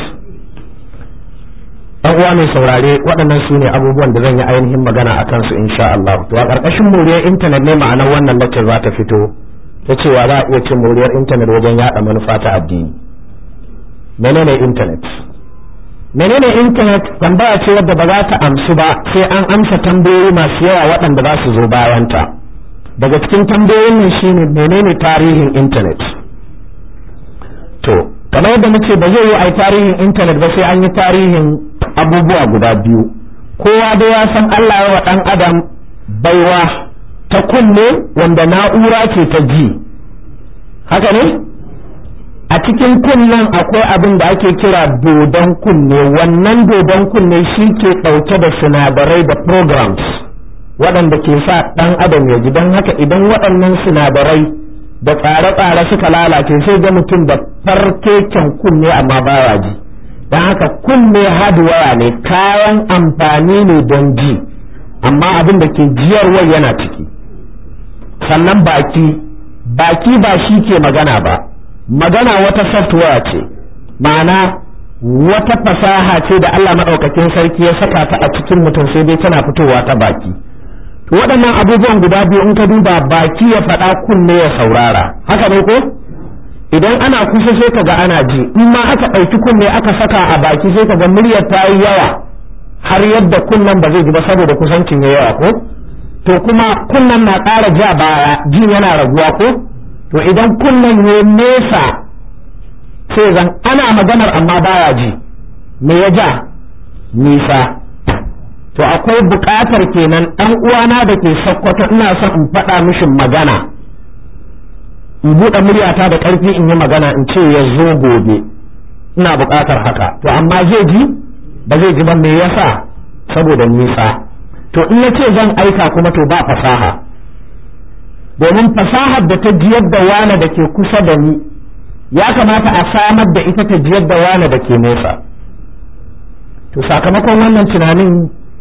ɗan uwa mai saurare waɗannan su ne abubuwan da zan yi ainihin magana a kansu insha Allah. To a ƙarƙashin moriyar intanet ne ma'anar wannan lecture za ta fito ta cewa za a iya cin moriyar intanet wajen yaɗa manufa ta addini. menene intanet? menene intanet tambaya ce wadda ba za ta amsu ba sai an amsa tambayoyi masu yawa waɗanda za su zo bayanta. daga cikin tambayoyin nan shine menene tarihin intanet. to kamar yadda muke ba zai yi a tarihin intanet ba sai an yi tarihin abubuwa guda biyu. kowa da ya san Allah ya wa ɗan adam baiwa ta kunne wanda na'ura ce ta ji, haka ne? a cikin kunnen akwai abin da ake kira dodon kunne. wannan dodon kunne shi ke ɗauke da sinadarai da programs waɗanda ke sa ɗan adam ya ji. don haka idan waɗannan sinadarai da tsare-tsare suka lalace sai ga mutum da farkeken kunne amma baya ji. don haka kunne hardware ne, kayan amfani ne don ji, amma abin da ke jiyarwa yana ciki. sannan baki baki ba shi ke magana ba, magana wata software ce, ma'ana wata fasaha ce da Allah maɗaukakin sarki ya saka ta a cikin mutum sai dai tana fitowa ta baki. to waɗannan abubuwan guda biyu in ka duba, baki ya faɗa kunne ya saurara, haka ne ko? idan ana kusa sai ka ga ana ji, in ma aka ɗauki kunne aka saka a baki sai ka ga muryar ta yi yawa har yadda kunnen ba zai ji ba saboda kusancin ya yawa ko? to kuma kunnen na ƙara ja baya, jin yana raguwa ko? to idan kunnen ya nesa sai zan ana maganar amma baya ji, me ya ja? nisa. to akwai buƙatar kenan ɗan uwana da ke Sokoto ina son in faɗa mishin magana, in buɗe muryata da ƙarfi in yi magana in ce ya zo gobe, ina buƙatar haka. to amma zai ji? ba zai ji ba. me yasa? saboda nisa. to in ya ce zan aika kuma to ba fasaha, domin fasahar da ta jiyar da wane da ke kusa da ni ya kamata a samar da ita ta jiyar da wane da ke nesa. to sakamakon wannan tunanin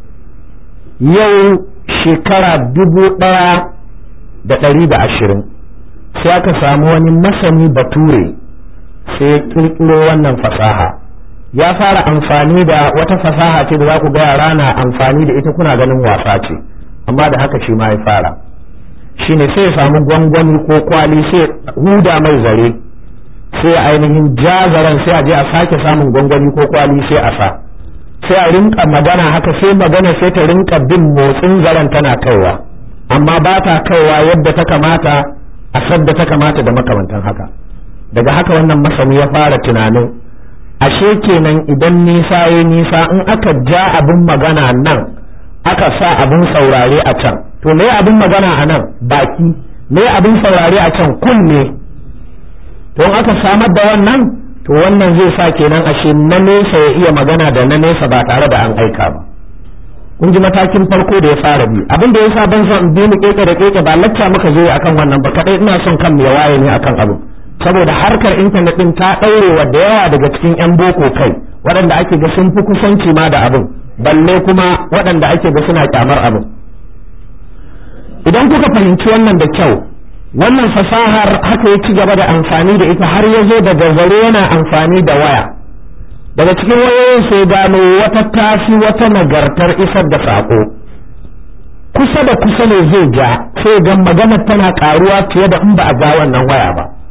yau shekara dubu ɗaya da ɗari da ashirin sai aka samu wani masani bature sai ya ƙirƙiro wannan fasaha. ya fara amfani da wata fasaha ce da za ku ga yara na amfani da ita kuna ganin wasa ce, amma da haka shi ma ya fara. shine sai ya samu gwangwani ko kwali sai huda mai zare, sai ainihin jazaran sai a je a sake samun gwangwani ko kwali sai a sa, sai a rinka magana haka, sai magana sai ta rinka bin motsin zaren tana kaiwa, amma ba ta kaiwa yadda ta kamata a sadda ta kamata da makamantan haka. daga haka wannan masani ya fara tunanin ashe kenan idan nisa ya nisa in aka ja abin magana nan aka sa abin saurare a can, to me abin magana a nan? baki. me abin saurare a can? kunne. to in aka samar da wannan, to wannan zai sa kenan ashe na nesa ya iya magana da na nesa ba tare da an aika ba. kun ji matakin farko da ya fara bi. abin da yasa ban son bi mu keke da keke ba lacca muka zo akan wannan ba, kadai ina son kan mu ya waye ne akan abu, saboda harkar intanet din ta daure wa da yawa daga cikin yan boko kai waɗanda ake ga sun fi kusanci ma da abin, balle kuma waɗanda ake ga suna kyamar abin. idan kuka fahimci wannan da kyau, wannan fasahar haka ya ci gaba da amfani da ita har ya zo daga zare yana amfani da waya. daga cikin wayoyin sai gano wata tafi wata nagartar isar da saƙo. kusa da kusa ne zai ja, sai ga magana tana ƙaruwa fiye da in ba a ga wannan waya ba.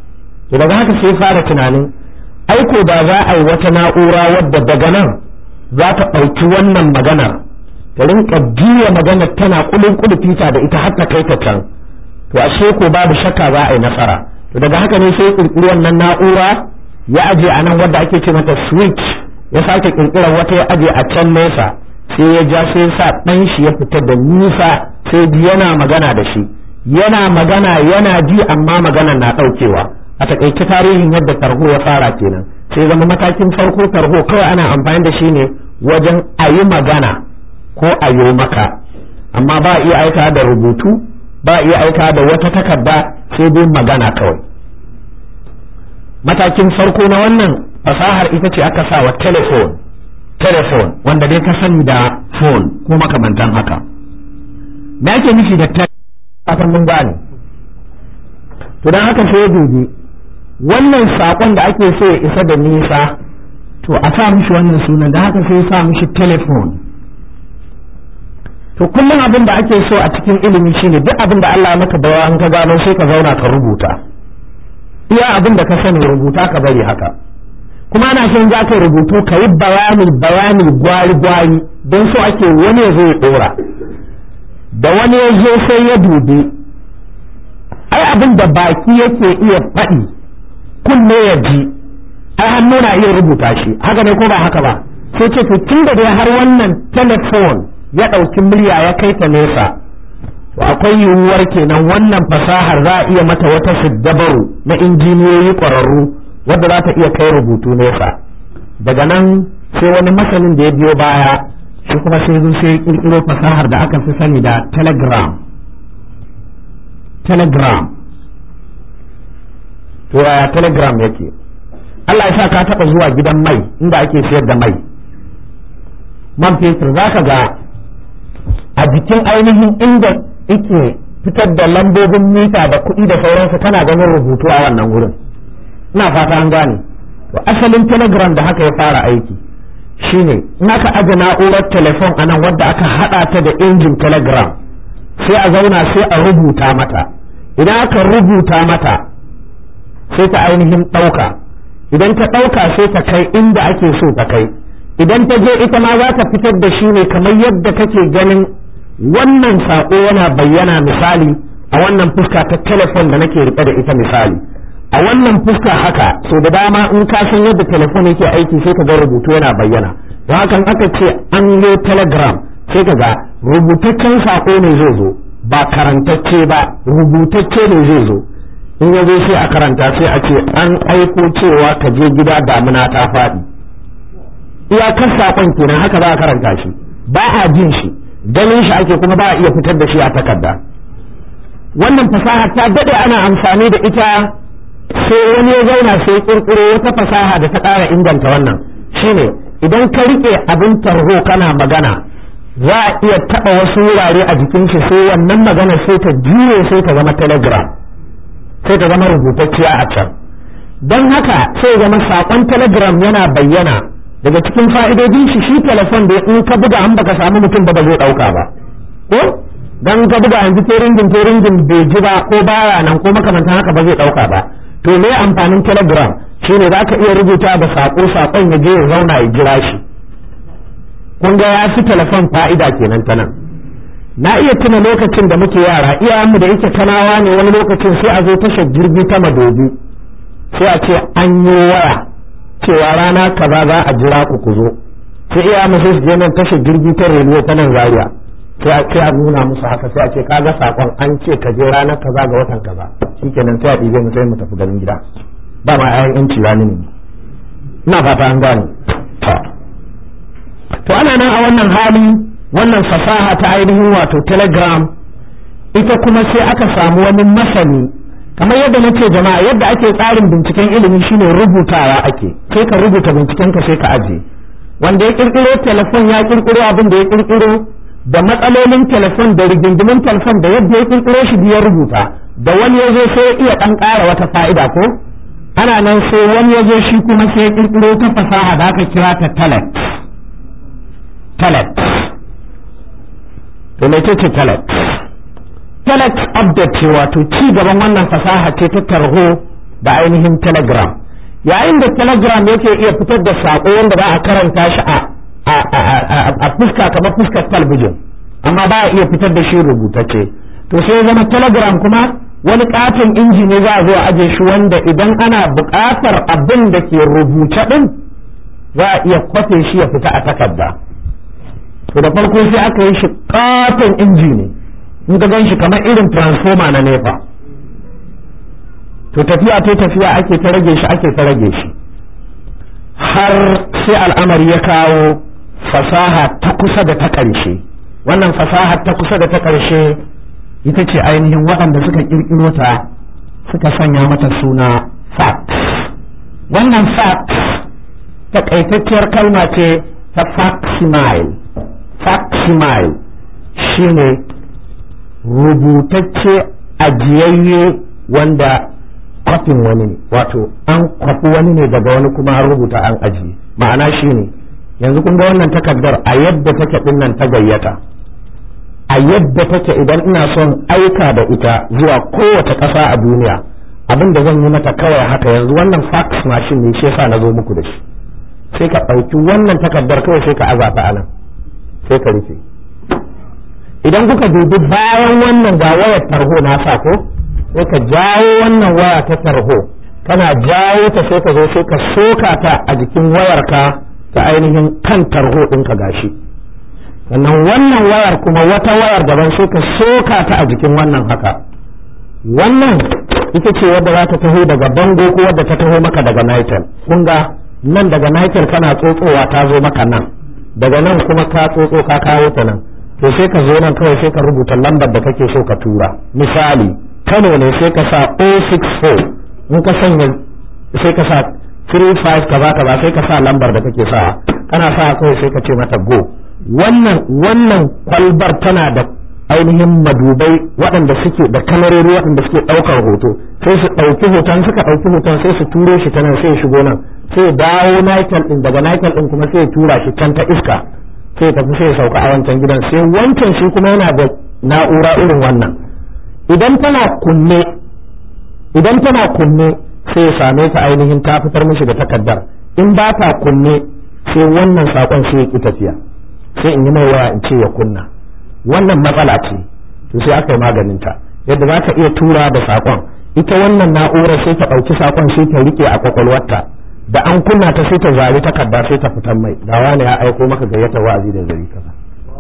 to daga haka sai fara tunanin aiko da za a yi wata na'ura wadda daga nan za ta ɗauki wannan maganar ta rinka juya maganar tana kulin kulufita da ita har ta kai ta can to ashe ko babu shakka za a yi nasara to daga haka ne sai kirkiri wannan na'ura ya aje a nan wadda ake ce mata switch ya sake kirkirar wata ya aje a can nesa sai ya ja sai sa ɗan shi ya fita da nisa sai ji yana magana da shi yana magana yana ji amma maganar na ɗaukewa a takaice tarihin yadda tarho ya fara kenan sai zama matakin farko tarho kawai ana amfani da shi ne wajen a yi magana ko a yi maka amma ba iya aika da rubutu ba iya aika da wata takarda sai dai magana kawai matakin farko na wannan fasahar ita ce aka sa wa telephone telephone wanda dai ka sani da phone ko makamantan haka me ake nufi da telephone mun gane to dan haka sai dubi wannan sakon da ake so ya isa da nisa to a sa mishi wannan sunan da haka sai ya sa mishi telephone to kullum abin da ake so a cikin ilimi shine duk abin da Allah ya maka bawa an ka gano sai ka zauna ka rubuta iya abin da ka sani rubuta ka bari haka kuma ana son za ka rubutu ka yi bayani bayani gwari gwari don so ake wani ya zo ya dora da wani ya zo sai ya dubi ai abin da baki yake iya faɗi kunne ya ji ai hannu na iya rubuta shi haka ne ko ba haka ba sai ce to tun da dai har wannan telephone ya ɗauki murya ya kai ta nesa to akwai yiwuwar kenan wannan fasahar za a iya mata wata siddabaru na injiniyoyi ƙwararru wadda za ta iya kai rubutu nesa daga nan sai wani masanin da ya biyo baya shi kuma sai zo sai kirkiro fasahar da aka fi sani da telegram telegram to yaya telegram yake Allah ya sa ka taɓa zuwa gidan mai inda ake sayar da mai man fetur za ka ga a jikin ainihin inda yake fitar da lambobin mita da kuɗi da sauransu kana ganin rubutu a wannan wurin ina fata an gane to asalin telegram da haka ya fara aiki shine in aka aje na'urar telefon anan wadda aka hada ta da injin telegram sai a zauna sai a rubuta mata idan aka rubuta mata sai ta ainihin ɗauka idan ta ɗauka sai ta kai inda ake so ta kai idan ta je ita ma za ta fitar da shi ne kamar yadda kake ganin wannan saƙo yana bayyana misali a wannan fuska ta telefon da nake riƙe da ita misali a wannan fuska haka so da dama in ka san yadda telefon yake aiki sai ka ga rubutu yana bayyana don haka aka ce an yi telegram sai ka ga rubutaccen saƙo ne zai zo ba karantacce ba rubutacce ne zai zo in ya zo sai a karanta sai a ce an aiko cewa ka je gida damina ta faɗi iyakar saƙon kenan haka ba a karanta shi ba a jin shi ganin shi ake kuma ba a iya fitar da shi a takarda wannan fasaha ta daɗe ana amfani da ita sai wani ya zauna sai kirkiro wata fasaha da ta ƙara inganta wannan shine idan ka rike abin tarho kana magana za a iya taɓa wasu wurare a jikin shi sai wannan magana sai ta juye sai ta zama telegram sai ta zama rubutacciya a can don haka sai zama saƙon telegram yana bayyana daga cikin fa'idodin shi shi telefon da in ka buga an baka samu mutum ba ba zai ɗauka ba ko dan ka buga yanzu teringin teringin bai ji ba ko baya nan ko makamantan haka ba zai ɗauka ba to me amfanin telegram shine za ka iya rubuta da saƙo saƙon ya je ya zauna ya jira shi kun ga ya fi telefon fa'ida kenan ta nan na iya tuna lokacin da muke yara iyayenmu da yake kanawa ne wani lokacin sai a zo tashar jirgi ta Madobi sai a ce an yi waya cewa rana kaza za a jira ku ku zo sai iyayenmu sai su je nan tashar jirgi ta railway ta nan Zaria sai a nuna musu haka sai a ce kaga sakon an ce ka je ranar kaza ga watan kaza shikenan sai a ɗibe mu sai mu tafi garin gida ba ma ayan yanci rani ne ina fata an gane to ana nan a wannan hali wannan fasaha ta ainihin wato telegram ita kuma sai aka samu wani masani kamar yadda nace jama'a yadda ake tsarin binciken ilimi shine rubutawa ake sai ka rubuta binciken ka sai ka aje wanda ya kirkiro telefon ya kirkiro abin da ya kirkiro da matsalolin telefon da rigingimin telefon da yadda ya kirkiro shi ya rubuta da wani ya zo sai ya iya ɗan ƙara wata fa'ida ko ana nan sai wani ya zo shi kuma sai ya kirkiro ta fasaha da aka kira ta telex telex to me ce telex telex update ce wato ci gaban wannan fasaha ce ta tarho da ainihin telegram. Yayin da telegram yake iya fitar da saƙo wanda za a karanta shi a fuska kamar fuskar talbijin, amma ba a iya fitar da shi rubutacce. To sai zama telegram kuma wani katon inji ne za a zo a aje shi wanda idan ana buƙatar abin da ke rubuce din za a iya kwafe shi ya fita a takarda. To da farko sai aka yi shi katon inji ne, in ka gan shi kamar irin transformer na nepa. To tafiya ta tafiya ake ta rage shi ake ta rage shi har sai al'amari ya kawo fasaha ta kusa da ta ƙarshe. Wannan fasaha ta kusa da ta ƙarshe ita ce ainihin waɗanda suka ƙirƙiro ta suka sanya mata suna fax. Wannan fax taƙaitacciyar kalma ce ta facsimile. Facsimile shine rubutacce ajiyayye wanda kwafin wani ne, wato an kwafi wani ne daga wani kuma an rubuta an ajiye. Ma'ana shine yanzu kun ga wannan takardar a yadda take din nan ta gayyata, a yadda take idan ina son aika da ita zuwa kowace ƙasa a duniya, abin da zan yi mata kawai haka, yanzu wannan fax machine ne shi yasa na zo muku da shi. Sai ka ɗauki wannan takardar kawai sai ka aza ta anan sai ka rufe. Idan kuka dubi bayan wannan ga wayar tarho na sa ko, sai ka jawo wannan waya ta tarho, kana jawo ta sai ka zo sai ka soka ta a jikin wayarka ta ainihin kan tarho ɗinka gashi. Sannan wannan wayar kuma wata wayar daban sai ka soka ta a jikin wannan haka. Wannan ita ce wadda za ta taho daga bango ko wadda ta taho maka daga Nitel. Kun ga nan daga Nitel kana tsotsowa ta zo maka nan, daga nan kuma ka tsotso ka kawo ta nan. To sai ka zo nan kawai sai ka rubuta lambar da kake so ka tura. Misali Kano ne sai ka sa zero six four, in ka sanya sai ka sa three five kaza kaza sai ka sa lambar da kake sa, kana sa kawai sai ka ce mata go. Wannan wannan kwalbar tana da ainihin madubai waɗanda suke da kamarori waɗanda suke ɗaukar hoto, sai su ɗauki hoton, suka ɗauki hoton sai su turo shi ta nan sai shigo nan, sai dawo Nitel ɗin, daga Nitel ɗin kuma sai tura shi can ta iska, sai tafi sai sauka a wancan gidan. Sai wancan shi kuma yana da na'ura irin wannan, idan tana kunne idan tana kunne sai ya same ta ainihin ta fitar mishi da takardar. In ba ta kunne sai wannan sakon sai ya ki tafiya, sai in yi mai waya in ce ya kunna. Wannan matsala ce, to sai aka yi maganin ta yadda za ka iya tura da sakon. Ita wannan na'urar sai ta ɗauki sakon sai ta rike a kwakwalwarta, da an kunna ta sai ta zari takarda sai ta fitar mai, da wani ya aiko maka gayyata wa'azi da gari kaza.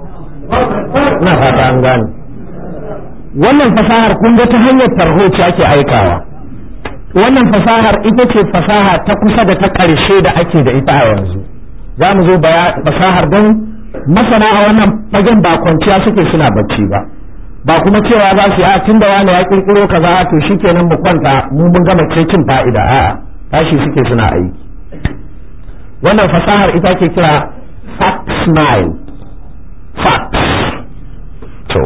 Ina fata an gane. Wannan fasahar kun ga ta hanyar tarho ce ake aikawa. Wannan fasahar ita ce fasaha ta kusa da ta ƙarshe da ake da ita a yanzu. Za mu zo fasahar don masana a wannan fagen ba kwanciya suke suna bacci ba, ba kuma cewa za su yi a tun da wani ya kirkiro kaza to shikenan mu kwanta mu mun gama cin fa'ida, a'a tashi suke suna aiki. Wannan fasahar ita ke kira facsimile. Fax. To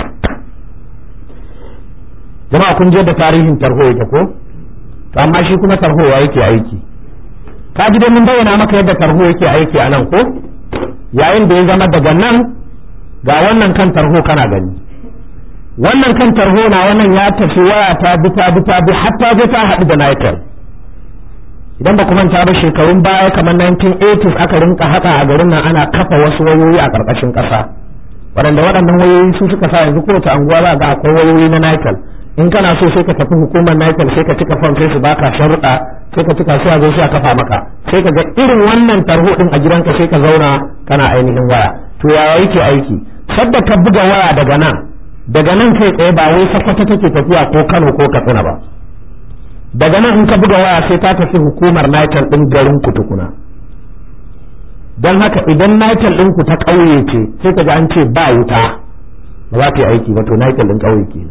jama'a kun je da tarihin tarho yake ko? To amma shi kuma tarho ya yake aiki. Ka ji dai mun bayyana maka yadda tarho yake aiki a nan ko? Yayin da ya zama daga nan ga wannan kan tarho kana gani. Wannan kan tarho na wannan ya tafi waya ta bi ta bi ta bi har ta je ta haɗu da Nitel. Idan ba ku manta ba shekarun baya kamar nineteen eighties aka rinka haɗa a garin nan ana kafa wasu wayoyi a ƙarƙashin ƙasa. Waɗanda waɗannan wayoyi su suka sa yanzu kowace anguwa za ga akwai wayoyi na Nitel. In kana so sai ka tafi hukumar Nitel sai ka cika form sai su baka sharuɗa sai ka cika sai a zo sai a kafa maka sai ka ga irin wannan tarho din a gidanka sai ka zauna kana ainihin waya. To yaya yake aiki? Sadda ka buga waya daga nan daga nan kai tsaye ba wai sakwata take tafiya ko Kano ko Katsina ba. Daga nan in ka buga waya sai ta tafi hukumar Nitel din garin ku tukuna. Don haka idan Nitel din ku ta ƙauye ce sai ka ga an ce ba wuta ba za ta yi aiki ba, to Nitel din ƙauye ke.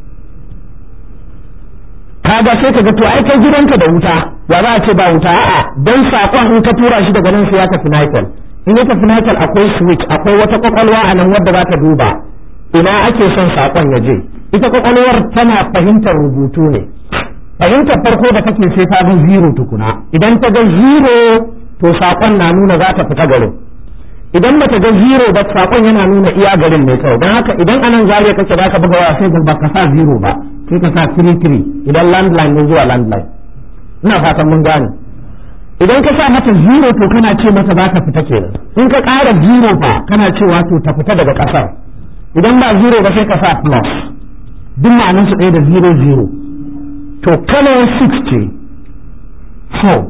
Kaga sai ka ga to ai kai gidanka da wuta ya za a ce ba wuta, a'a dan sakon in ka tura shi daga nan sai ya tafi Nitel. In ya tafi Nitel akwai switch, akwai wata kwakwalwa a nan wadda za ta duba ina ake son sakon ya je. Ita kwakwalwar tana fahimtar rubutu ne. Fahimtar farko da kake sai ta ga zero tukuna, idan ta ga zero to sakon na nuna za ta fita garin. Idan bata ga zero ba sakon yana nuna iya garin ne kawai. Don haka idan anan zariya kake za ka buga waya sai ba ka sa zero ba sai ka sa three three idan landline ne zuwa landline. ina fatan mun gane. Idan ka sa mata zero to kana ce mata za ta fita kenan, in ka ƙara zero fa kana cewa to ta fita daga ƙasar, idan ba zero ba sai ka sa plus, duk ma'anin su ɗaya da zero zero. To Kano six ce four,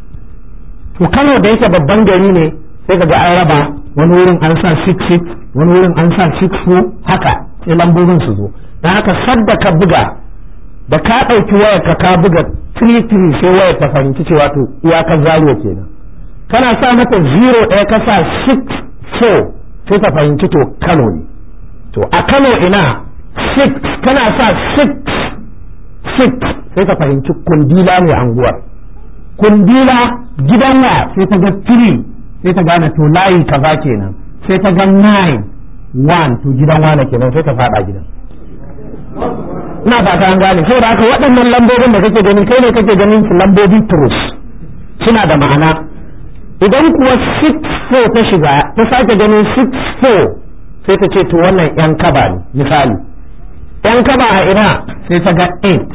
to Kano da yake babban gari ne sai ka ga an raba, wani wurin an sa six six, wani wurin an sa six four, haka sai lambobin su zo. Dan haka sadda ka buga, da ka ɗauki wayar ka ka buga three three sai wayar ta fahimci cewa to iyakar Zaria kenan. Kana sa mata zero ɗaya ka sa six four sai ta fahimci to Kano ne. To a Kano ina six, kana sa six six sai ta fahimci Kundila ne anguwar. Kundila gidan wa sai ta ga three sai ta gane to layi kaza kenan, sai ta ga nine one to gidan wane kenan sai ta fada gidan. Ina fata an gane. Sai da haka waɗannan lambobin da kake gani kai ne kake ganin su lambobi trus suna da ma'ana. Idan kuwa six four ta shiga ta sake ganin six four sai ta ce to wannan yan kaba ne misali. Yan kaba a ina sai ta ga eight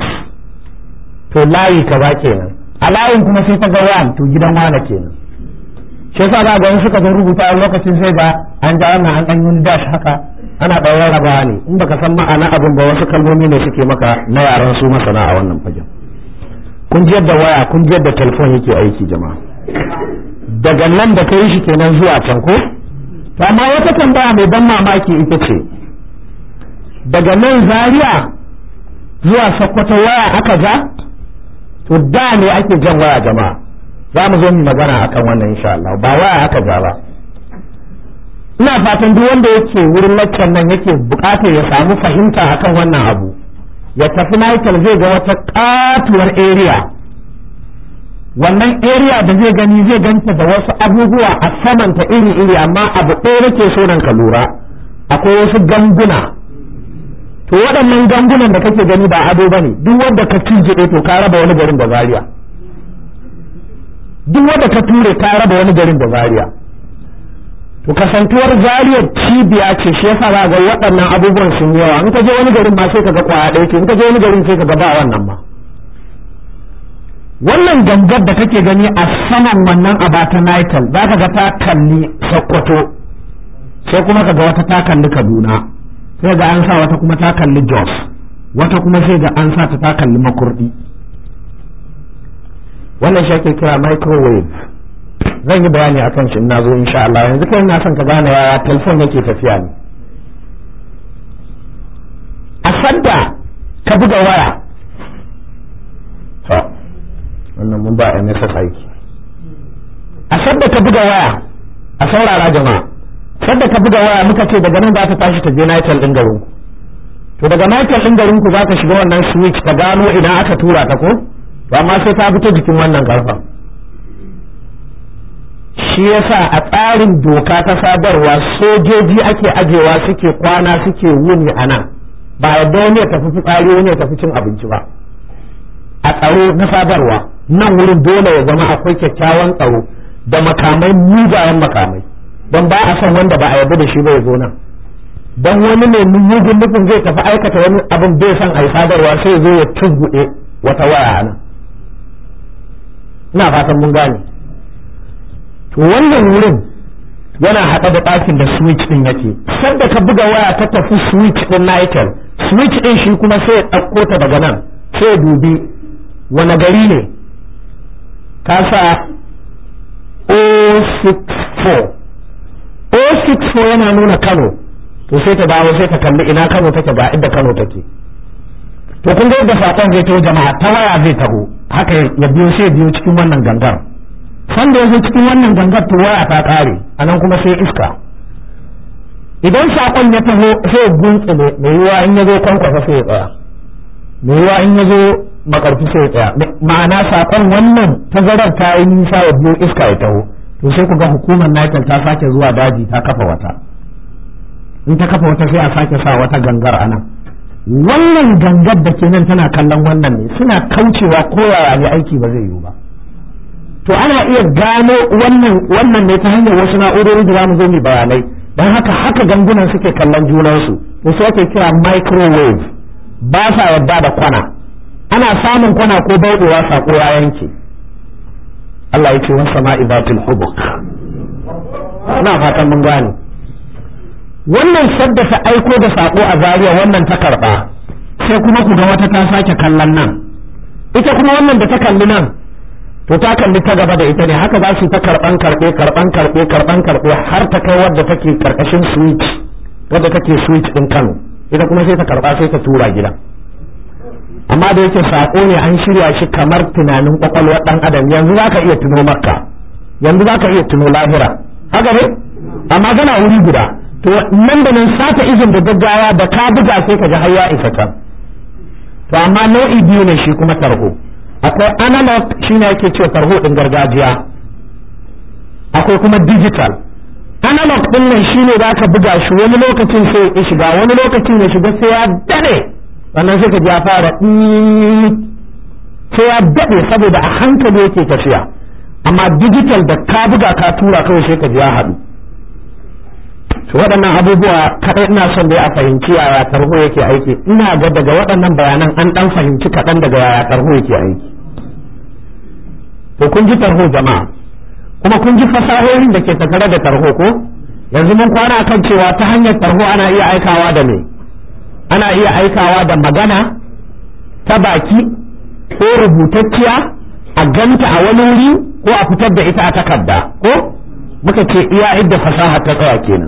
to layi kaza kenan, a layin kuma sai ta ga one to gidan wane kenan. Shi yasa za ga suka zo rubuta a lokacin sai ga an ja wannan an ɗan yi dash haka ana ɗan rarrabawa ne, in baka san ma'ana abin ba wasu kalmomi ne suke maka na yaran su masana a wannan fagen. Kun ji yadda waya, kun ji yadda telefon yake aiki jama'a. Daga nan da ka yi shi kenan zuwa can ko? To amma wata tambaya mai ban mamaki ita ce, daga nan Zaria zuwa Sokoto waya aka ja? To da ne ake jan waya jama'a. Za mu zo mu magana akan wannan insha Allah, ba waya aka ja ba. Ina fatan duk wanda yake wurin laccan nan yake bukatar ya samu fahimta akan wannan abu, ya tafi Nitel zai ga wata katuwar area. Wannan area da zai gani zai ganta da wasu abubuwa a samanta iri-iri, amma abu ɗaya nake so nan ka lura, akwai wasu ganguna. To waɗannan gangunan da kake gani ba ado bane, duk wanda ka cinjiɗe to ka raba wani garin da Zaria. Duk wanda ka ture ka raba wani garin da Zaria. To kasantuwar Zaria cibiya ce, shi yasa za ga waɗannan abubuwan sun yawa. In ka je wani garin ma sai ka ga kwaya ɗaya ce, in ka je wani garin sai ka ga ba wannan ma. Wannan gangar da kake gani a saman wannan abata Nitel za ka ga ta kalli Sokoto, sai kuma ka ga wata ta kalli Kaduna, sai ga an sa wata kuma ta kalli Jos, wata kuma sai ga an sa ta ta kalli Makurdi. Wannan shi ake kira microwave. Zan yi bayani a kan shi in na zo insha Allah. Yanzu kai ina son ka gane yaya telefon yake tafiya ne. A sadda ka buga waya, to wannan mun ba M S S aiki. A sadda ka buga waya, a saurara jama'a, sadda ka buga waya muka ce daga nan za ta tashi ta je Nitel din garin ku. To daga Nitel din garin ku za ka shiga wannan switch ka gano idan aka tura ta ko, to amma sai ta fito jikin wannan karfa. Shi yasa a tsarin doka ta sadarwa sojoji ake ajewa suke kwana suke wuni a nan, ba yadda wani ya tafi fitsari wani ya tafi cin abinci ba. A tsaro na sadarwa nan wurin dole ya zama akwai kyakkyawan tsaro da makamai, mugayen makamai, don ba a son wanda ba a yarda da shi ba ya zo nan. Don wani mai mugun nufin zai tafi aikata wani abin bai son a yi sadarwa sai zo ya tuzguɗe wata waya a nan. Ina fatan mun gane. To wannan wurin yana haɗa da ɗakin da switch ɗin yake. Sanda ka buga waya ta tafi switch ɗin Nitel, switch ɗin shi kuma sai ya ɗauko ta daga nan, sai ya dubi wani gari ne. Ka sa zero six four. zero six four yana nuna Kano, to sai ta dawo sai ta kalli ina Kano take, ga inda Kano take. To kun ga yadda saƙon zai taho jama'a, ta waya zai taho, haka ya biyo sai biyo cikin wannan gangar. Sanda ya zo cikin wannan gangar to waya ta kare, anan kuma sai iska. Idan sakon ya taho sai guntsule, mai yiwa in ya zo kwankwasa sai ya tsaya, mai yiwa in ya zo makarfi sai ya tsaya. Ma'ana sakon wannan tazarar ta yi nisa ya biyo iska ya taho, to sai ku ga hukumar Nitel ta sake zuwa daji ta kafa wata. In ta kafa wata sai a sake sa wata gangar anan. Wannan gangar da ke nan tana kallon wannan ne, suna kaucewa koyaya ne aiki ba zai yiwu ba. To ana iya gano wannan wannan ne ta hanyar wasu na'urori da zamu zo mu bayanai. Dan haka haka gangunan suke kallon junansu, to sai ake kira microwave. Ba sa yadda da kwana, ana samun kwana ko bauɗewa sako ya yanke. Allah ya ce wa sama'i zatil hubuk. ina fatan mun gane wannan sadda ta aiko da sako a Zaria wannan ta karba sai kuma ku ga wata ta sake kallon nan ita kuma wannan da ta kalli nan to ta kalli ta gaba da ita ne haka za su ta karban karbe karban karbe karban karbe har ta kai wadda take karkashin switch wadda take switch din Kano ita kuma sai ta karba sai ta tura gida amma da yake sako ne an shirya shi kamar tunanin kwakwalwar dan adam yanzu zaka iya tuno Makka yanzu zaka iya tuno lahira haka ne amma kana wuri guda to nan da nan sata izin da gaggawa da ka buga sai ka ji har ya isa can to amma nau'i biyu ne shi kuma tarho akwai analog shine yake cewa tarho din gargajiya akwai kuma digital analog din nan shine zaka buga shi wani lokacin sai ya shiga wani lokacin ya shiga sai ya dane sannan sai ka ji ya fara sai ya dade saboda a hankali yake tafiya amma digital da ka buga ka tura kawai sai ka ji ya haɗu to waɗannan abubuwa kaɗai ina son dai a fahimci yaya tarho yake aiki ina ga daga waɗannan bayanan an ɗan fahimci kaɗan daga yaya tarho yake aiki to kun ji tarho jama'a kuma kun ji fasahohin da ke tattare da tarho ko yanzu mun kwana kan cewa ta hanyar tarho ana iya aikawa da me ana iya aikawa da magana ta baki ko rubutacciya a ganta a wani wuri ko a fitar da ita a takarda ko muka ce iya idda fasaha ta tsaya kenan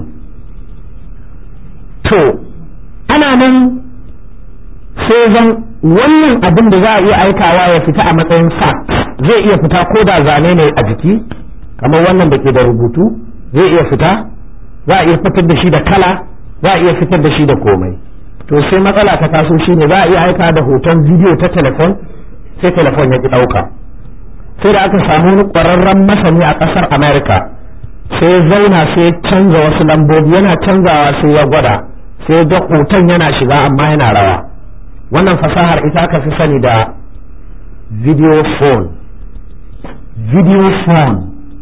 to ana nan sai zan wannan abin da za a iya aikawa ya fita a matsayin fax zai iya fita ko da zane ne a jiki kamar wannan da ke da rubutu zai iya fita za a iya fitar da shi da kala za a iya fitar da shi da komai to sai matsala ta taso shi ne za a iya aika da hoton bidiyo ta telefon sai telefon ya ki ɗauka sai da aka samu wani ƙwararren masani a ƙasar America sai ya zauna sai ya canza wasu lambobi yana canzawa sai ya gwada sai ga hoton yana shiga amma yana rawa wannan fasahar ita aka fi sani da video phone video phone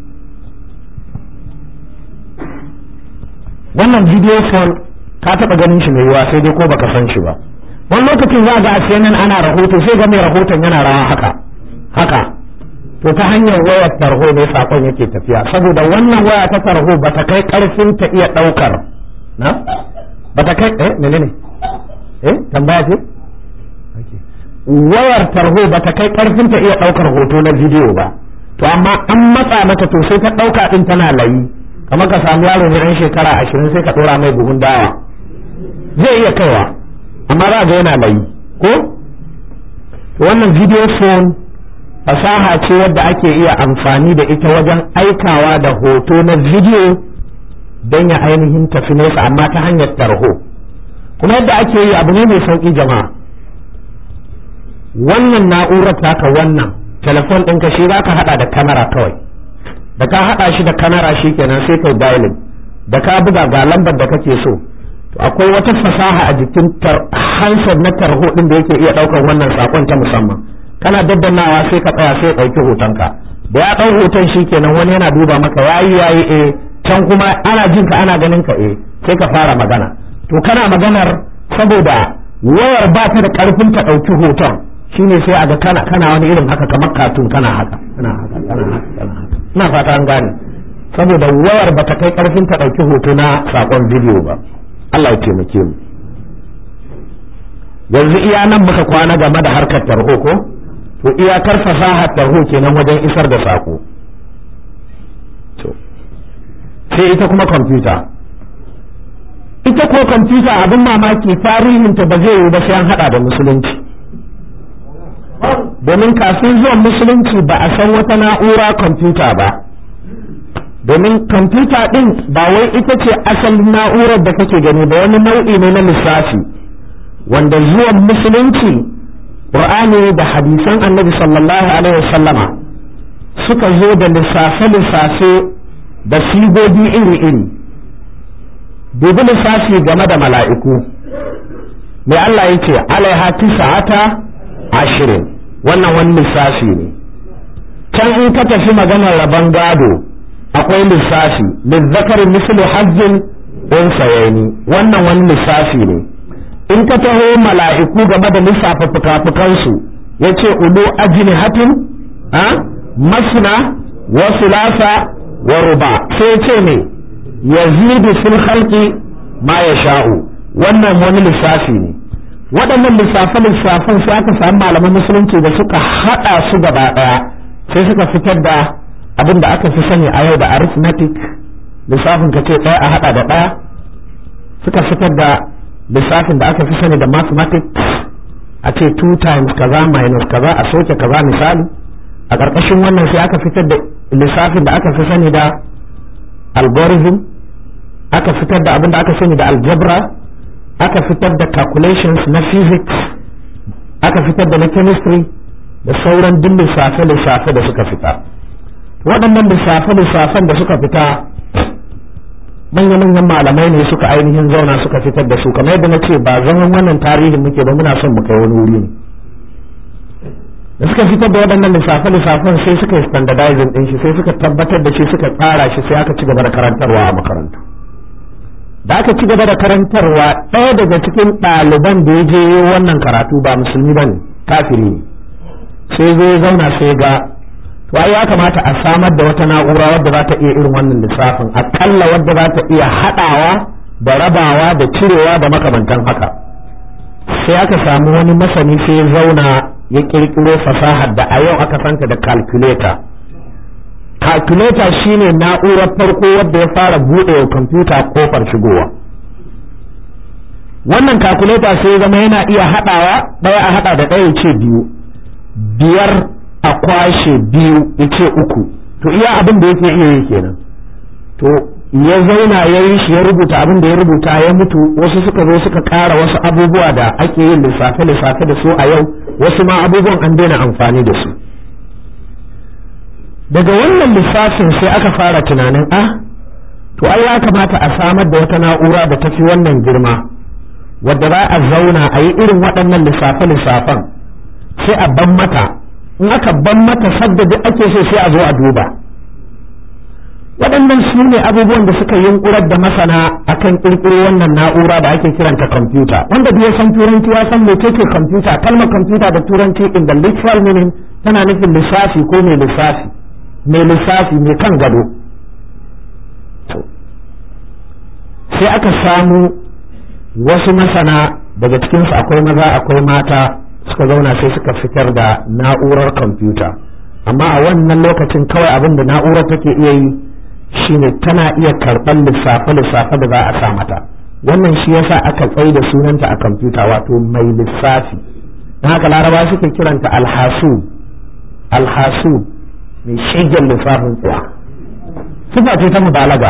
wannan video phone ka taɓa ganin shi mai yiwa sai dai ko baka san shi ba wani lokacin za ga a C N N ana rahoto sai ga mai rahoton yana rawa haka haka to ta hanyar wayar tarho ne sakon yake tafiya saboda wannan waya ta tarho bata kai karfin ta iya daukar na bata kai eh menene eh tambaya ce wayar tarho bata kai karfin ta iya daukar hoto na bidiyo ba to amma an matsa mata to sai ta dauka din tana layi kamar ka samu yaro ne ɗan shekara ashirin sai ka dora mai buhun dawa zai iya kaiwa amma za ga yana layi ko wannan video phone fasaha ce wadda ake iya amfani da ita wajen aikawa da hoto na video don ya ainihin tafi nesa amma ta hanyar tarho kuma yadda ake yi abu ne mai sauƙi jama'a wannan na'urar taka wannan telefon ɗinka shi za ka haɗa da kamera kawai da ka haɗa shi da kamera shi kenan sai kai dialing da ka buga ga lambar da kake so to akwai wata fasaha a jikin handset na tarho ɗin da yake iya ɗaukar wannan saƙon ta musamman kana daddanawa sai ka tsaya sai ɗauki hotonka da ya ɗau hoton shi kenan wani yana duba maka yayi yayi eh can kuma ana jin ka ana ganin ka eh sai ka fara magana to kana maganar saboda wayar ba ta da ƙarfin ta ɗauki hoton shine sai a ga kana kana wani irin haka kamar katun kana haka kana haka kana haka kana haka ina fata an gane saboda wayar ba ta kai ƙarfin ta ɗauki hoto na sakon bidiyo ba Allah ya taimake mu yanzu iya nan muka kwana game da harkar tarho ko to iyakar fasahar tarho kenan wajen isar da sako to sai ita kuma kwamfuta ita ko kwamfuta abin mamaki tarihinta ba zai yi ba sai an hada da musulunci domin kafin zuwan musulunci ba a san wata na'ura kwamfuta ba domin kwamfuta din ba wai ita ce asalin na'urar da kake gani ba wani nau'i ne na lissafi wanda zuwan musulunci Qur'ani da hadisan Annabi sallallahu alaihi wasallama suka zo da lissafe-lissafe da sigogi iri-iri dubi lissafi game da mala'iku mai Allah yake alaiha tisa'ata ashirin wannan wani lissafi ne can in ka tafi maganar rabon gado akwai lissafi lizzakari mislu hajjin unsayni wannan wani lissafi ne in ka taho mala'iku game da lissafa fuka-fukansu yace ulu ajnihatin a masna wa thulatha wa ruba sai yace ne yazidu fil khalqi ma yasha'u wannan wani lissafi ne waɗannan lissafe-lissafen sai aka samu malaman musulunci da suka haɗa su gaba ɗaya sai suka fitar da abin da aka fi sani a yau da arithmetic lissafin ka ce ɗaya a haɗa da ɗaya suka fitar da lissafin da aka fi sani da mathematics a ce two times kaza minus kaza a soke kaza misali a ƙarƙashin wannan sai aka fitar da lissafin da aka fi sani da algorithm aka fitar da abin da aka sani da algebra aka fitar da calculations na physics aka fitar da na chemistry da sauran duk lissafe-lissafe da suka fita waɗannan lissafe-lissafen da suka fita manya-manyan malamai ne suka ainihin zauna suka fitar da su kamar yadda na ce ba zaman wannan tarihin muke ba muna son mu kai wani wuri ne da suka fitar da waɗannan lissafe-lissafen sai suka yi standardizing ɗin shi sai suka tabbatar da shi suka tsara shi sai aka ci gaba da karantarwa a makarantu da aka ci gaba da karantarwa ɗaya daga cikin ɗaliban da ya je wannan karatu ba musulmi ba ne kafiri ne sai zai zauna sai ga to ai ya kamata a samar da wata na'ura wadda za ta iya irin wannan lissafin akalla wadda za ta iya haɗawa da rabawa da cirewa da makamantan haka sai aka samu wani masani sai ya zauna ya kirkiro fasahar da a yau aka santa da calculator calculator shine na'urar farko wadda ya fara buɗe wa kwamfuta kofar shigowa wannan calculator sai zama yana iya haɗawa ɗaya a haɗa da ɗaya ce biyu biyar a kwashe biyu ya ce uku to iya abin da yake iya yi kenan to ya zauna ya yi shi ya rubuta abin da ya rubuta ya mutu wasu suka zo suka ƙara wasu abubuwa da ake yin lissafe-lissafe da su a yau wasu ma abubuwan an daina amfani da su daga wannan lissafin sai aka fara tunanin ah to ai ya kamata a samar da wata na'ura da tafi wannan girma wadda za a zauna a yi irin waɗannan lissafe-lissafen sai a ban mata in aka ban mata sadda duk ake so sai a zo a duba waɗannan su ne abubuwan da suka yunkurar da masana akan ƙirƙiro wannan na'ura da ake kiranta kwamfuta wanda bai san turanci ya san mece ce kwamfuta kalmar kwamfuta da turanci in the literal meaning tana nufin lissafi ko mai lissafi mai lissafi mai kan gado sai aka samu wasu masana daga cikinsu akwai maza akwai mata suka zauna sai suka fitar da na'urar kwamfuta amma a wannan lokacin kawai abin da na'urar take iya yi shine tana iya karɓar lissafe-lissafe da za a sa mata wannan shi yasa aka tsaye da sunanta a kwamfuta wato mai lissafi don haka laraba suke kiranta alhasu alhasu mai shigen lissafin tsawa sifa ce ta mubalaga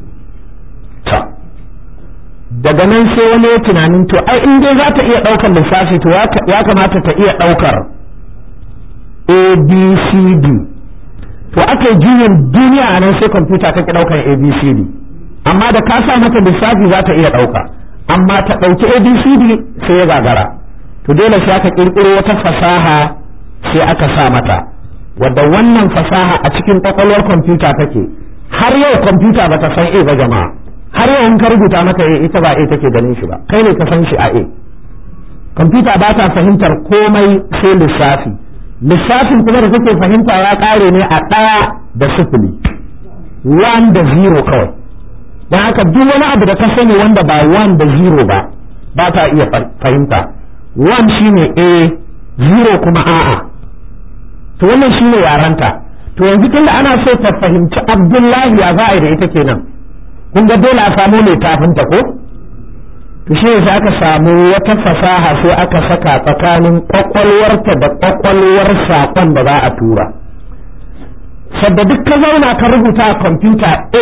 daga nan sai wani ya tunanin to ai in dai za ta iya ɗaukar lissafi to ya kamata ta iya ɗaukar a b c d to aka juyin duniya a nan sai kwamfuta ta ki ɗaukar a b c d amma da ka sa mata lissafi za ta iya ɗauka amma ta ɗauki a b c d sai ya gagara to dole sai aka ƙirƙiro wata fasaha sai aka sa mata wadda wannan fasaha a cikin ƙwaƙwalwar kwamfuta take har yau kwamfuta ba ta san a ba jama'a har yau in ka rubuta maka a ita ba a take ganin shi ba kai ne ka san shi a a kwamfuta ba ta fahimtar komai sai lissafi lissafin kuma da kake fahimta ya ƙare ne a ɗaya da sifili one da zero kawai don haka duk wani abu da ka sani wanda ba one da zero ba ba ta iya fahimta one shine a zero kuma a'a to wannan shine yaranta to yanzu tunda ana so ta fahimci Abdullahi ya za a yi da ita kenan kun ga dole a samu mai tafinta ko to shi sai aka samu wata fasaha sai aka saka tsakanin kwakwalwarta da kwakwalwar saƙon da za a tura sadda duk ka zauna ka rubuta a kwamfuta a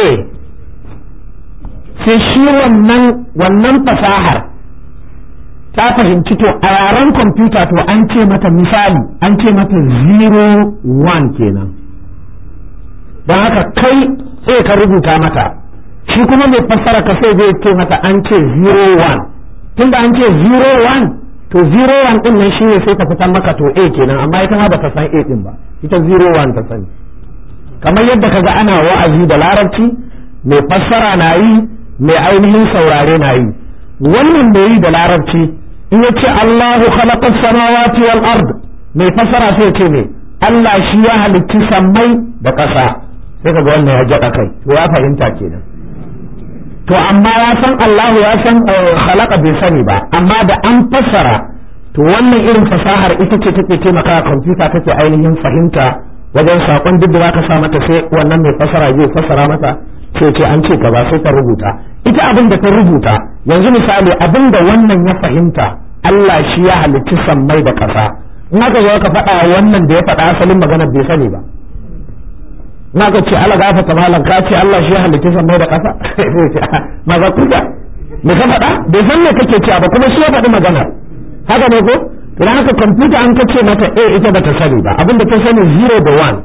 sai shi wannan wannan fasahar ta fahimci to a yaren kwamfuta to an ce mata misali an ce mata zero one kenan don haka kai sai ka rubuta mata shi kuma mai fassara ka sai zai ce mata an ce zero one tunda an ce zero one to zero one din nan shine sai ka fitar maka to a kenan amma ita ma ba ta san a din ba ita zero one ta sani kamar yadda kaga ana wa'azi da larabci mai fassara na yi mai ainihin saurare na yi wannan da yi da larabci in ya ce Allahu khalaqa samawati wal ard mai fasara sai ce me Allah shi ya halicci sammai da ƙasa sai kaga wannan ya jaɗa kai to ya fahimta kenan to amma ya san Allah ya san khalaqa bai sani ba amma da an fassara to wannan irin fasahar ita ce take taimakawa kwamfuta take ainihin fahimta wajen sakon duk da zaka sa mata sai wannan mai fasara zai fassara mata sai ce an ce ka ba sai ta rubuta ita abin da ta rubuta yanzu misali abin da wannan ya fahimta Allah shi ya halicci sammai da ƙasa in aka zo ka faɗa wannan da ya faɗa asalin magana bai sani ba in aka ce Allah gafarta malam ka ce Allah shi ya halicci sammai da ƙasa sai ce maza kuda me ka faɗa bai san me kake cewa ba kuma shi ya faɗi magana haka ne ko idan haka kwamfuta an kace mata a ita bata sani ba abinda ta sani zero da one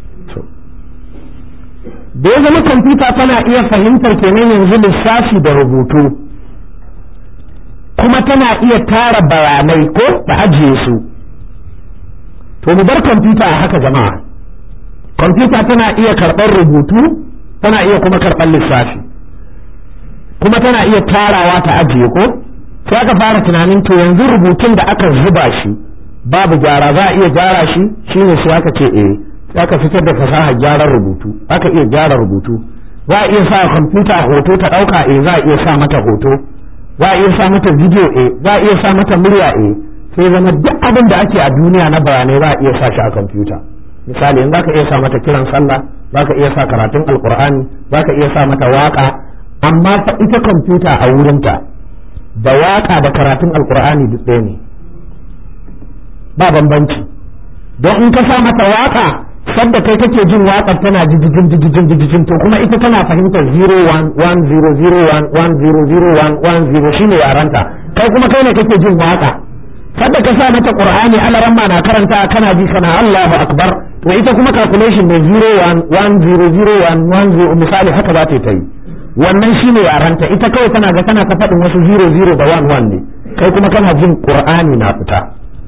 da ya zama kwamfuta tana iya fahimtar kenan yanzu lissafi da rubutu kuma tana iya tara bayanai ko ta ajiye su to mu bar kwamfuta a haka jama'a kwamfuta tana iya karɓar rubutu tana iya kuma karɓar lissafi kuma tana iya tarawa ta ajiye ko sai aka fara tunanin to yanzu rubutun da aka zuba shi babu gyara za a iya gyara shi shine sai aka ce eh sai aka fitar da fasahar gyaran rubutu aka iya gyara rubutu za a iya sa kwamfuta hoto ta dauka eh za a iya sa mata hoto za a iya sa mata video eh za a iya sa mata murya eh sai zama duk abin da ake a duniya na bayanai za a iya sa shi a kwamfuta misali in zaka iya sa mata kiran sallah zaka iya sa karatun alqur'ani zaka iya sa mata waka amma fa ita kwamfuta a wurinta da waka da karatun alkur'ani duk ɗaya ne ba bambanci don in ka sa mata waka sadda kai kake jin wakar tana jijijin jijijin jijijin to kuma ita tana fahimtar zero one one zero zero one one zero zero one one zero shine yaranta kai kuma kai ne kake jin waka sadda ka sa mata qur'ani alaramma na karanta kana ji kana Allahu akbar to ita kuma calculation ne zero one one zero zero one one zero misali haka za ta yi wannan shine yaranta ita kawai tana ga tana ta faɗin wasu zero zero da one one ne kai kuma kana jin qur'ani na fita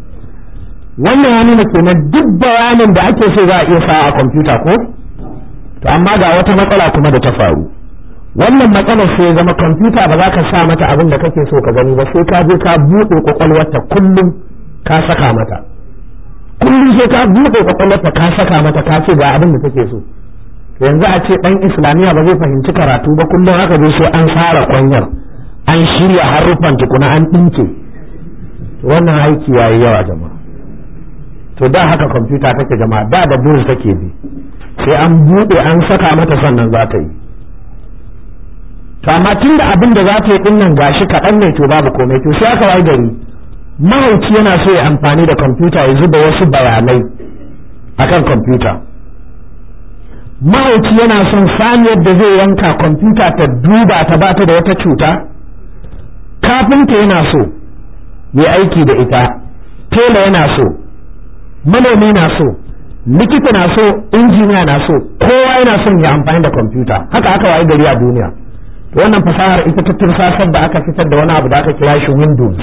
wannan ya nuna kenan duk bayanin da ake so za a iya sa a kwamfuta ko to amma ga wata matsala kuma da ta faru wannan matsalar sai ya zama kwamfuta ba za ka sa mata abin da kake so ka gani ba sai ka je ka buɗe kwakwalwarta kullum ka saka mata kullum sai ka buɗe kwakwalwarta ka saka mata ka ce ga abin da kake so yanzu a ce ɗan islamiyya ba zai fahimci karatu ba kullum haka zai sai an fara kwanyar an shirya haruffan tukuna an ɗinke wannan aiki yayi yawa jama'a to da haka kwamfuta take jama'a da da dole take bi sai an buɗe an saka mata sannan za ta yi to amma tun da abin da za ta yi ɗin nan gashi kaɗan ne to babu komai to sai aka wayi gari mahauci yana so ya amfani da kwamfuta ya zuba wasu bayanai akan kwamfuta mahauci yana son saniyar da zai yanka kwamfuta ta duba ta bata da wata cuta kafinta yana so mai aiki da ita tela yana so manomi na so likita na so injiniya na so kowa yana son ya amfani da kwamfuta haka aka wayi gari a duniya to wannan fasahar ita ta tursasar da aka fitar da wani abu da aka kira shi Windows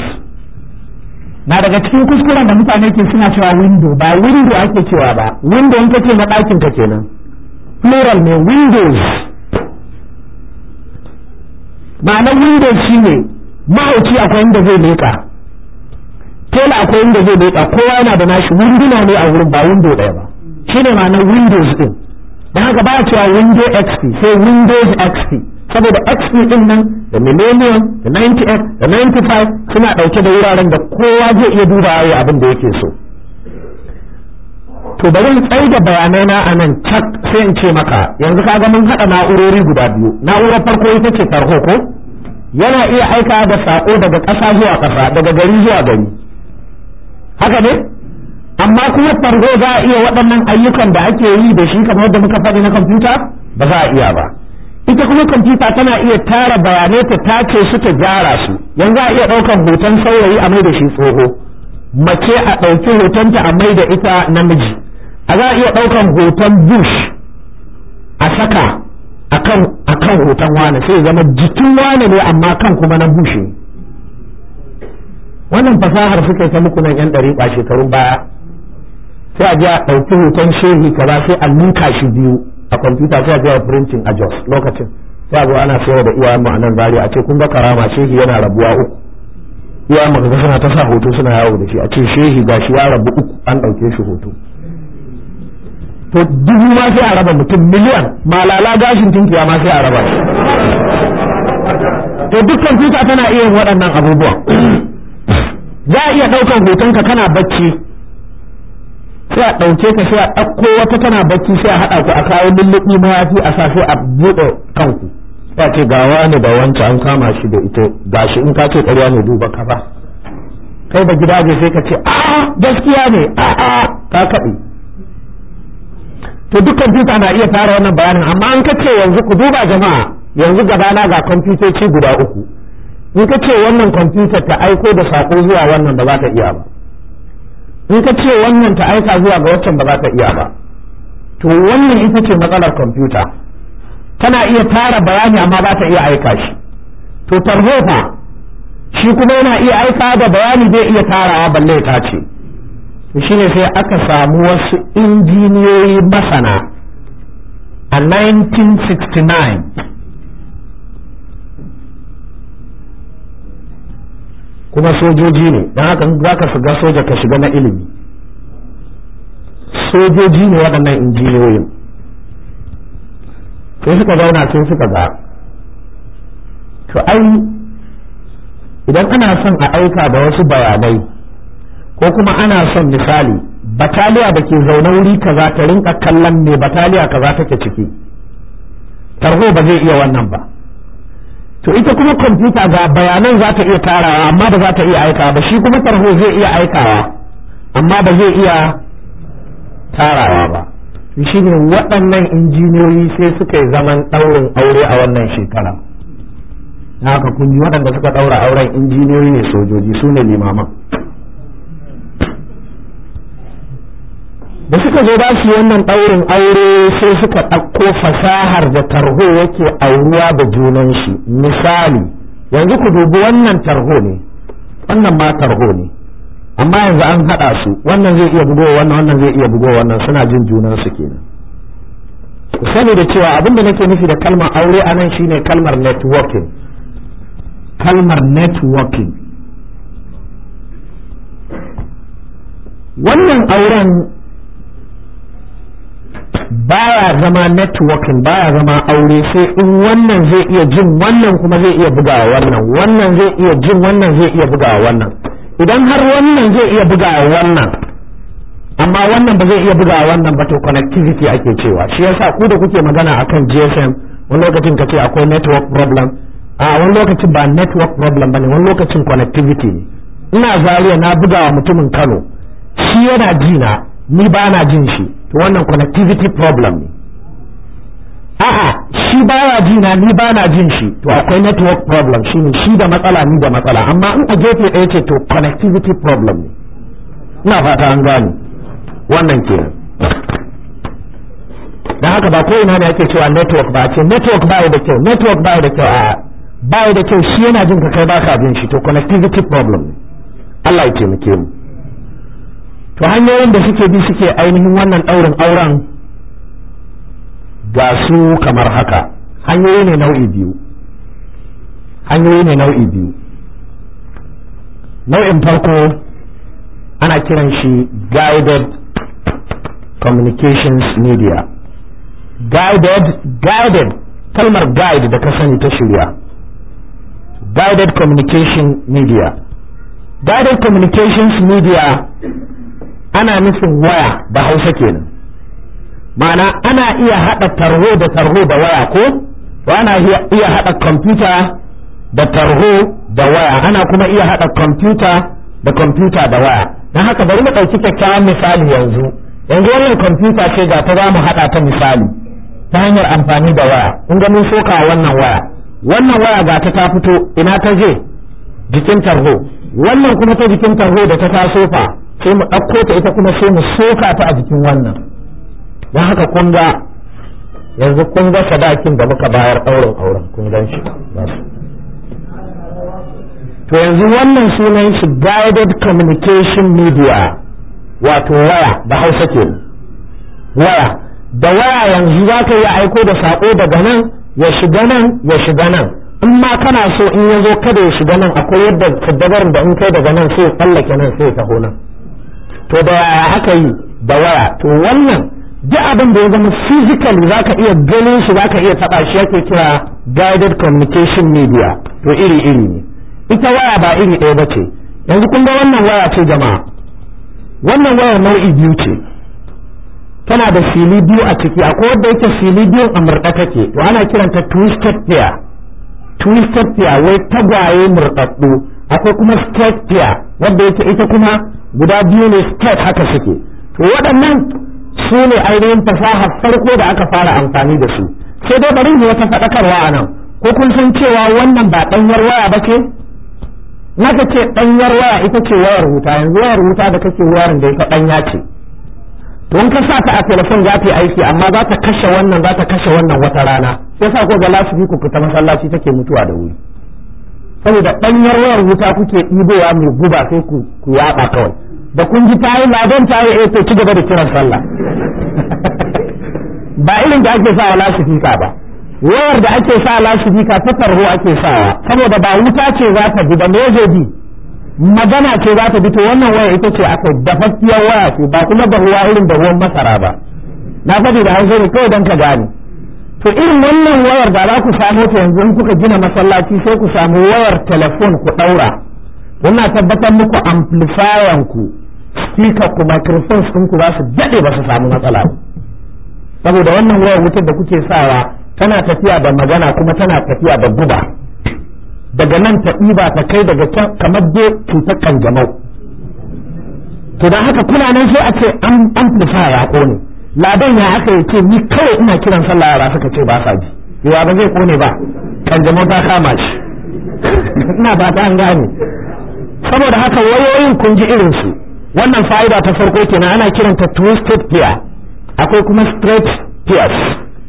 na daga cikin kuskuren da mutane ke suna cewa window ba window ake cewa ba window in kace na ɗakin ka kenan plural ne windows ma'anar windows shine mahauci akwai inda zai leka tela akwai inda zai leka kowa yana da nashi winduna ne a wurin ba window ɗaya ba shine ma'anar windows din dan haka ba a cewa window X P sai windows X P saboda X P din nan da millennium da ninety-eight da ninety-five suna ɗauke da wuraren da kowa zai iya dubawa ya abin da yake so to bari in tsaye da bayanai na a nan cak sai in ce maka yanzu ka ga mun haɗa na'urori guda biyu na'urar farko ita ce tarho ko yana iya aika da sako daga ƙasa zuwa ƙasa daga gari zuwa gari haka ne amma kuma tarho za a iya waɗannan ayyukan da ake yi da shi kamar yadda muka faɗi na kwamfuta ba za a iya ba ita kuma kwamfuta tana iya tara bayanai ta tace su ta gyara su yanzu a iya ɗaukar hoton saurayi a mai da shi tsoho mace a ɗauki hotonta a mai da ita namiji a za a iya ɗaukan hoton bush a saka akan akan hoton wane sai zama jikin wane ne amma kan kuma na bush ne wannan fasahar suka yi ta muku nan yan ɗariƙa shekarun baya sai a je a ɗauki hoton shehi kaza sai a ninka shi biyu a kwamfuta sai a je a printing a Jos lokacin sai a zo ana sayar da iyayen mu a nan zari a ce kun ga karama shehi yana rabuwa uku iya maka ga suna ta sa hoto suna yawo da shi a ce shehi gashi ya rabu uku an ɗauke shi hoto to dubu ma sai a raba mutum miliyan malala gashin tinkiya ma sai a raba shi to duk kwamfuta tana iya yin waɗannan abubuwan za a iya ɗaukan hotonka kana bacci sai a ɗauke ka sai a ɗauko wata tana bacci sai a haɗa ku a kawo lulluɓi mayafi a sa sai a buɗe kanku sai a ce ga wani da wancan an kama shi da ita gashi in ka ce ƙarya ne duba ka ba kai da gidaje sai ka ce a gaskiya ne a a ka kaɗe to duk kwamfuta na iya fara wannan bayanin amma an ka ce yanzu ku duba jama'a yanzu gabana ga kwamfutoci guda uku in ka ce wannan kwamfutar ta aiko da saƙo zuwa wannan ba za ta iya ba in ka ce wannan ta aika zuwa ga waccan ba za ta iya ba to wannan ita ce matsalar kwamfuta tana iya tara bayani amma ba ta iya aika shi to tarhofa shi kuma yana iya aika da bayani zai iya tarawa balle ta ce to shine sai aka samu wasu injiniyoyi masana a nineteen sixty-nine kuma sojoji ne don haka za ka shiga soja ka shiga na ilimi sojoji ne waɗannan injiniyoyin sai suka zauna sai suka ga to ai idan ana son a aika da wasu bayanai ko kuma ana son misali bataliya da ke zaune wuri kaza ta rinka kallon me bataliya kaza take ciki tarho ba zai iya wannan ba to ita kuma kwamfuta ga bayanan za ta iya tarawa amma ba za ta iya aikawa ba shi kuma tarho zai iya aikawa amma ba zai iya tarawa ba shi ne waɗannan injiniyoyi sai suka yi zaman ɗaurin aure a wannan shekara na haka kun ji waɗanda suka ɗaura auren injiniyoyi ne sojoji su ne limaman da suka zo ba su wannan ɗaurin aure sai suka ɗauko fasahar da tarho yake auruwa da junan shi misali yanzu ku dubi wannan tarho ne wannan ma tarho ne amma yanzu an haɗa su wannan zai iya bugo wannan wannan zai iya bugo wannan suna jin junan su kenan ku sani da cewa abin da nake nufi da kalmar aure a nan shine kalmar networking kalmar networking wannan auren baya zama networking baya zama aure sai in wannan zai iya jin wannan kuma zai iya bugawa wannan wannan zai iya jin wannan zai iya bugawa wannan idan har wannan zai iya bugawa wannan amma wannan ba zai iya bugawa wannan ba to connectivity ake cewa shi yasa ku da kuke magana akan G S M wani lokacin kace akwai network problem a wani lokacin ba network problem bane wani lokacin connectivity ne ina zariya na bugawa mutumin Kano shi yana jina ni ba na jin shi to wannan connectivity problem ne a'a shi baya ji na ni ba na jin shi to akwai network problem shine shi da matsala ni da matsala amma in a gefe ɗaya ce to connectivity problem ne ina fata an gane wannan kenan dan haka ba ko ina ne ake cewa network ba ce network ba da kyau network ba da kyau a ba da kyau shi yana jin ka kai ba ka jin shi to connectivity problem ne Allah ya taimake mu to hanyoyin da suke bi suke ainihin wannan ɗaurin auren ga su kamar haka hanyoyi ne nau'i biyu hanyoyi ne nau'i biyu nau'in farko ana kiran shi guided communications media guided guided kalmar guide da ka sani ta shirya guided communication media guided communications media ana nufin waya da Hausa kenan ma'ana ana iya hada tarho da tarho da waya ko ana iya hada kwamfuta da tarho da waya ana kuma iya hada kwamfuta da kwamfuta da waya dan haka bari mu dauki kyakkyawan misali yanzu yanzu wannan kwamfuta ce ga ta zamu hada ta misali ta hanyar amfani da waya kun ga mun soka wannan waya wannan waya ga ta ta fito ina ta je jikin tarho wannan kuma ta jikin tarho da ta taso fa sai mu ɗauko ta ita kuma sai mu soka ta a jikin wannan don haka kun ga yanzu kun ga sadakin da muka bayar ɗaurin auren kun gan shi to yanzu wannan sunan shi guided communication media wato waya da Hausa ke waya da waya yanzu za ka yi aiko da saƙo daga nan ya shiga nan ya shiga nan in ma kana so in ya zo kada ya shiga nan akwai yadda saddabarin da in kai daga nan sai ya tsallake nan sai ya taho nan to da yaya aka yi da waya to wannan duk abin da ya zama physically zaka iya ganin shi zaka iya taba shi yake kira guided communication media to iri iri ne ita waya ba iri ɗaya bace yanzu kun ga wannan waya ce jama'a wannan waya nau'i biyu ce tana da fili biyu a ciki akwai wanda yake fili biyu a murɗa take to ana kiranta twisted pair twisted pair wai tagwaye murɗaɗɗu akwai kuma straight pair wanda yake ita kuma guda biyu ne straight haka suke to waɗannan su ne ainihin fasahar farko da aka fara amfani da su sai dai bari mu wata faɗakarwa a nan ko kun san cewa wannan ba ɗanyar waya ba ce naka ce ɗanyar waya ita ce wayar wuta yanzu wayar wuta da kake wayarin da ita ɗanya ce to in ka sa ta a telefon za ta yi aiki amma za ta kashe wannan za ta kashe wannan wata rana sai sa ko ga lasibi ku fita masallaci take mutuwa da wuri saboda ɗanyar wayar wuta kuke ɗibowa mai guba sai ku ku yaɗa kawai da kun ji ta yi ladan ta yi eh to ci gaba da kiran sallah ba irin da ake sawa lasifika ba wayar da ake sa lasifika ta tarho ake sawa saboda ba wuta ce za ta bi da me zai bi magana ce za ta bi to wannan wayar ita ce aka dafaffiyar waya ce ba kuma da ruwa irin da ruwan masara ba na faɗi da hausa ne kawai don ka gane to irin wannan wayar da za ku samu ta yanzu in kuka gina masallaci sai ku samu wayar telefon ku ɗaura wannan tabbatar muku amplifier ku speaker ku microphones ɗinku za su daɗe ba su samu matsala ba saboda wannan wayar wutar da kuke sawa tana tafiya da magana kuma tana tafiya da guba daga nan ta ɗiba ta kai daga can kamar dai cutar kanjamau to don haka kuna nan sai a ce amplifier ya kone ladan ya aka yi ce ni kawai ina kiran sallah yara suka ce ba sa ji yawa ba zai kone ba kanjamau ta kama shi ina ba ta an gane saboda haka wayoyin kun ji irin su wannan fa'ida ta farko kenan ana kiranta twisted pair akwai kuma straight pairs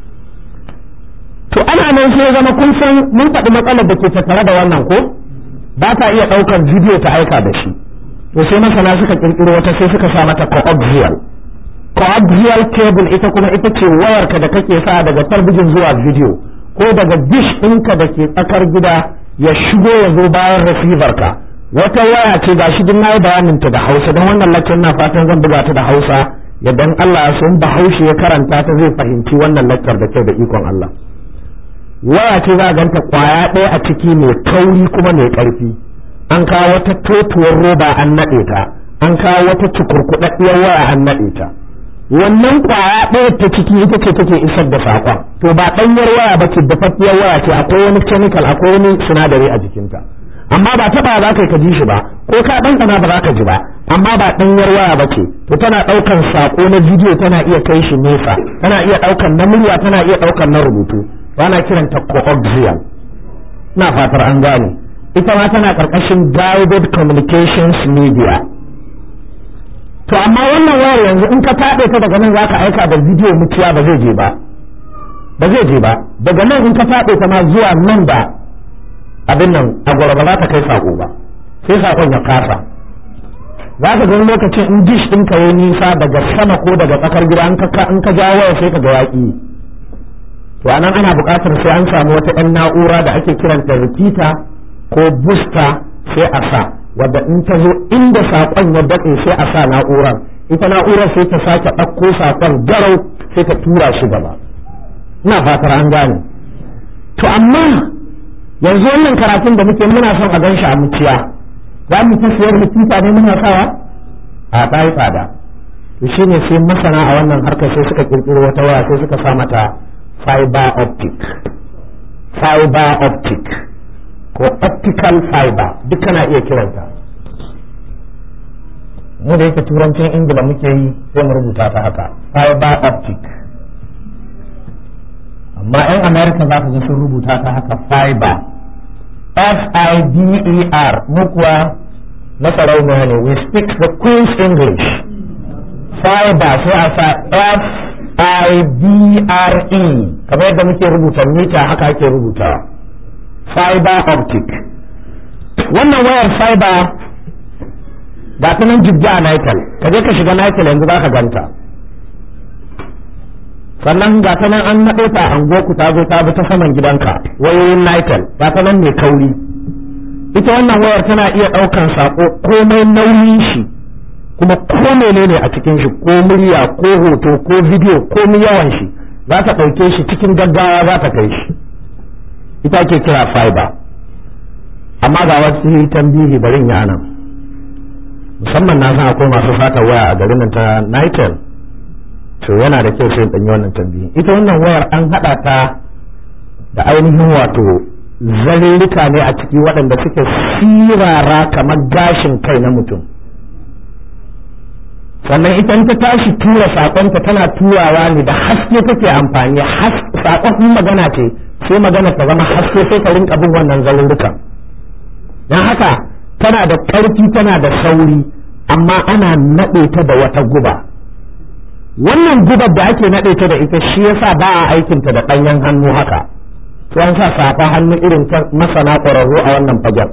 to ana nan sai zama kun san mun faɗi matsalar da ke tattare da wannan ko ba ta iya ɗaukar bidiyo ta aika da shi to sai masana suka kirkiro wata sai suka sa mata coaxial coaxial cable ita kuma ita ce wayarka da kake sa daga talbijin zuwa bidiyo ko daga dish ɗinka da ke tsakar gida ya shigo ya zo bayan receiver ka wata waya ce ga shi din nayi bayanin ta da Hausa don wannan lecture na fatan zan buga ta da Hausa yadda Allah ya san Bahaushe ya karanta ta zai fahimci wannan lecture da kyau da ikon Allah waya ce za a ganta kwaya ɗaya a ciki mai kauri kuma mai ƙarfi an kawo wata totuwar roba an naɗe ta an kawo wata cukurkuɗaɗɗiyar waya an naɗe ta wannan kwaya ɗaya ta ciki ita ce take isar da saƙon to ba ɗanyar waya ba ce dafaffiyar waya ce akwai wani chemical akwai wani sinadari a jikinta amma ba taɓa za ka ji shi ba ko ka ɗanɗana ba za ka ji ba amma ba ɗanyar waya ba ce to tana ɗaukan saƙo na bidiyo tana iya kai shi nesa tana iya ɗaukan na murya tana iya ɗaukan na rubutu ana kiranta coaxial ina fatar an gane ita ma tana karkashin guided communications media to amma wannan wayar yanzu in ka taɗe ta daga nan zaka aika da bidiyo muciya ba zai je ba ba zai je ba daga nan in ka taɗe ta ma zuwa nan da abin nan a gwara ba za ta kai sako ba sai sakon ya kasa za ka gani lokacin in dish ɗinka ya nisa daga sama ko daga tsakar gida in ka jawo waya sai ka ga yaƙi to anan ana buƙatar sai an samu wata ɗan na'ura da ake kiranta repeater ko booster sai a sa wadda in ta zo inda saƙon ya daɗe sai a sa na'urar ita na'urar sai ta sake ɗauko saƙon garau sai ta tura shi gaba ina fatar an gane to amma yanzu wannan karatun da muke muna son a gan shi a muciya za mu ta siyar repeater ne muna sawa a ɗaya tsada to shine sai masana a wannan harkar sai suka ƙirƙiro wata waya sai suka sa mata fiber optic fiber optic ko optical fiber duk kana iya kiranta mu da yake turancin ingila muke yi sai mu rubuta ta haka fiber optic amma yan america za ka ga sun rubuta ta haka fiber F I B E R mu kuwa na sarauniya ne we speak the Queen's English fiber sai a sa F I B R E kamar yadda muke rubuta mita haka ake rubuta fiber optic wannan wayar fiber ba ta nan jibja a Nitel ka je ka shiga Nitel yanzu za ka ganta sannan ga ta nan an naɗe ta anguwa ku ta zo ta bi ta saman gidanka wayoyin nitel ga ta nan mai kauri ita wannan wayar tana iya ɗaukan sako komai nauyin shi kuma ko menene a cikin shi ko murya ko hoto ko bidiyo ko yawan shi za ta ɗauke shi cikin gaggawa za ta kai shi ita ke kira fiber amma ga wasu tambihi barin ya nan musamman na san akwai masu fata waya a garin nan ta nitel to yana da kyau sai in yi wannan tambihi ita wannan wayar an haɗa ta da ainihin wato zalilika ne a ciki waɗanda suke sirara kamar gashin kai na mutum sannan ita ta tashi tura saƙonta tana turawa ne da haske take amfani saƙon in magana ce sai magana ta zama haske sai ta rinka bin wannan zalilikan don haka tana da ƙarfi tana da sauri amma ana naɗe ta da wata guba wannan gubar da ake naɗe ta da ita shi yasa ba a aikinta da ɗanyen hannu haka to an sa safa hannu irin ta masana ƙwararru a wannan fagen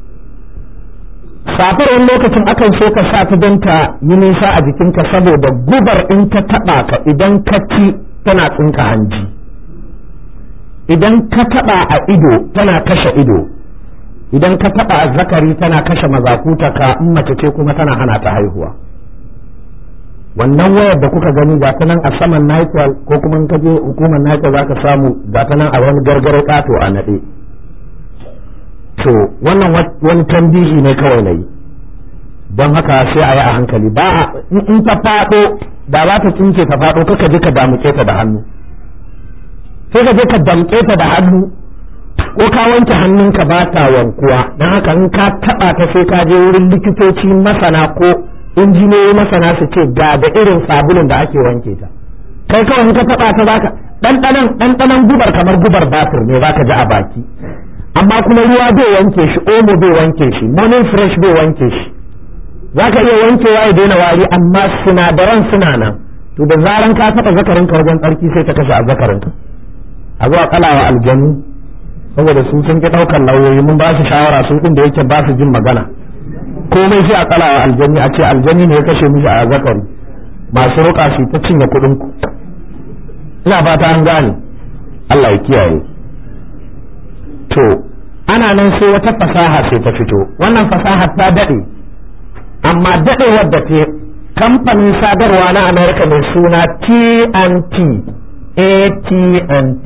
safar wani lokacin akan so ka sa ta don ta yi nisa a jikinka saboda gubar in ta taɓa ka idan ka ci tana tsinka hanji idan ka taɓa a ido tana kashe ido idan ka taɓa a zakari tana kashe mazakuta ka in mace ce kuma tana hana ta haihuwa wannan wayar da kuka gani ga ta nan a saman Nicol ko kuma in ka je hukumar Nicol za ka samu ga ta nan a wani gargare ƙato a naɗe to wannan wani tambihi ne kawai na yi don haka sai a yi a hankali ba in ta faɗo da za ta tsinke ta faɗo kaka je ka damuke ta da hannu sai ka je ka damƙe ta da hannu ko ka wanke hannunka ba ta wankuwa don haka in ka taɓa ta sai ka je wurin likitoci masana ko injiniyoyi masana su ce ga da irin sabulun da ake wanke ta kai kawai in ka taɓa ta zaka ɗanɗanan ɗanɗanan gubar kamar gubar batir ne zaka ji a baki amma kuma ruwa bai wanke shi omo bai wanke shi morning fresh bai wanke shi zaka iya wankewa ya daina wari amma sinadaran suna nan to da zaran ka taɓa zakarinka wajen tsarki sai ta kashe a zakarinka a zuwa kalawa aljanu saboda su sun ki ɗaukar lauyoyi mun ba su shawara su ɗin da yake ba su jin magana komai sai a kalawa aljani a ce aljani ne ya kashe mishi a zakari masu roƙa su ta cinye kuɗin ku ina fata an gane Allah ya kiyaye to ana nan sai wata fasaha sai ta fito wannan fasaha ta daɗe amma daɗewar da ta kamfanin sadarwa na America mai suna T and T A T and T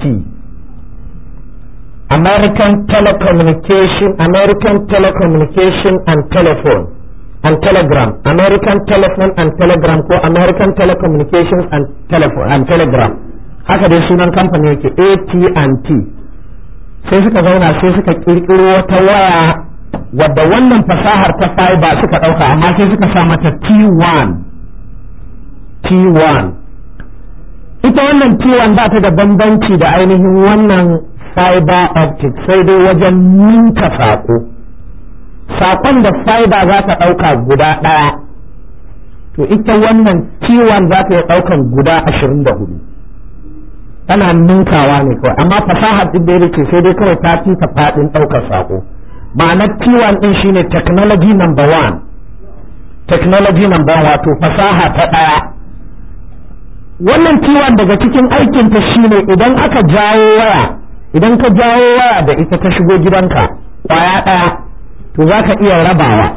American Telecommunication American Telecommunication and Telephone and Telegram American Telephone and Telegram ko American Telecommunications and Telephone and Telegram haka dai sunan kamfani yake A T and T sai suka zauna sai suka kirkiro wata waya wadda wannan fasahar ta fiber suka dauka amma sai suka sa mata T one T one ita wannan T one ba ta da bambanci da ainihin wannan fiber optic sai dai wajen ninka sako sakon da fiber za ta dauka guda daya to ita wannan T one za ta yi daukan guda ashirin da hudu tana ninkawa ne kawai amma fasahar din da yake sai dai kawai ta ci ta fadin daukar sako ma'anar T one din shine technology number one technology number one wato fasaha ta daya wannan T one daga cikin aikin ta shine idan aka jawo waya idan ka jawo waya da ita ta shigo gidanka kwaya daya to zaka iya rabawa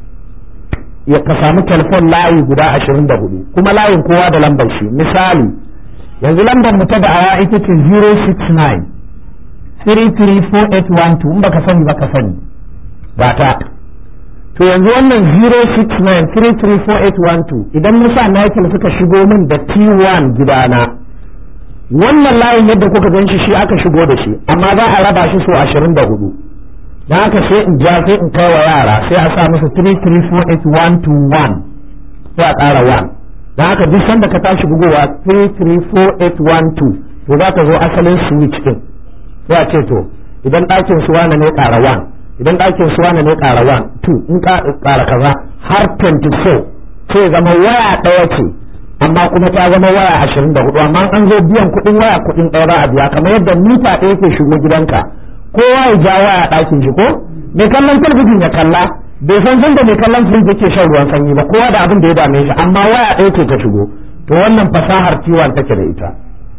ya ka samu telefon layi guda ashirin da hudu kuma layin kowa da lambar shi misali yanzu lambar mu ta da'awa ita ce zero six nine three three four eight one two in baka sani baka sani ba ta to yanzu wannan zero six nine three three four eight one two idan musa Michael suka shigo min da T one gidana wannan layin yadda kuka ganshi shi aka shigo da shi amma za a raba shi so ashirin da hudu dan haka sai in ja sai in kai wa yara sai a sa musu three three four eight one two one sai a ƙara one dan haka duk sanda ka tashi bugowa three three four eight one two to za ka zo asalin switch din sai a ce to idan ɗakin su wane ne ƙara one idan ɗakin su wane ne ƙara one two in ƙara kaza har twenty-four sai zama waya ɗaya ce amma kuma ta zama waya ashirin da hudu amma an zo biyan kuɗin waya kuɗin ɗaya za a biya kamar yadda mita ɗaya ke shigo gidanka kowa ya ja waya ɗakin shi ko mai kallon talabijin ya kalla bai san san da mai kallon firij yake shan ruwan sanyi ba kowa da abin da ya dame shi amma waya ɗaya ce ta shigo to wannan fasahar ciwon take da ita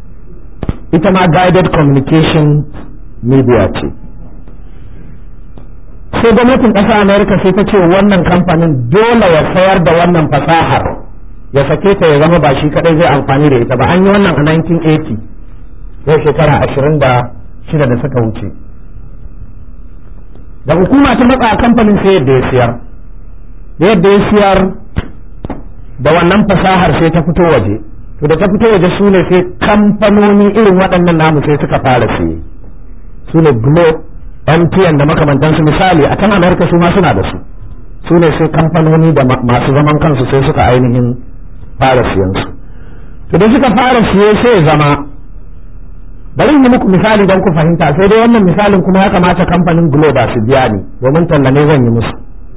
ita ma guided communication media ce. Sai gwamnatin ƙasar Amerika sai ta ce wannan kamfanin dole ya sayar da wannan fasahar ya sake ta ya zama ba shi kadai zai amfani da ita ba. An yi wannan a nineteen eighty, yau shekara ashirin da shida da suka wuce. Da hukuma ta matsa kamfanin sai yadda ya siyar yadda ya siyar da wannan fasahar sai ta fito waje. To da ta fito waje su ne sai kamfanoni irin waɗannan namu sai suka fara siye, su ne Glo, M T N da makamantansu. Misali a kan Amerika su ma suna da su, su ne sai kamfanoni da masu zaman kansu sai suka ainihin fara siyan su. To da suka fara siye sai zama, bari yi muku misali don ku fahimta, sai dai wannan misalin kuma ya kamata kamfanin Glo ba su biya ni domin talla ne zan yi musu.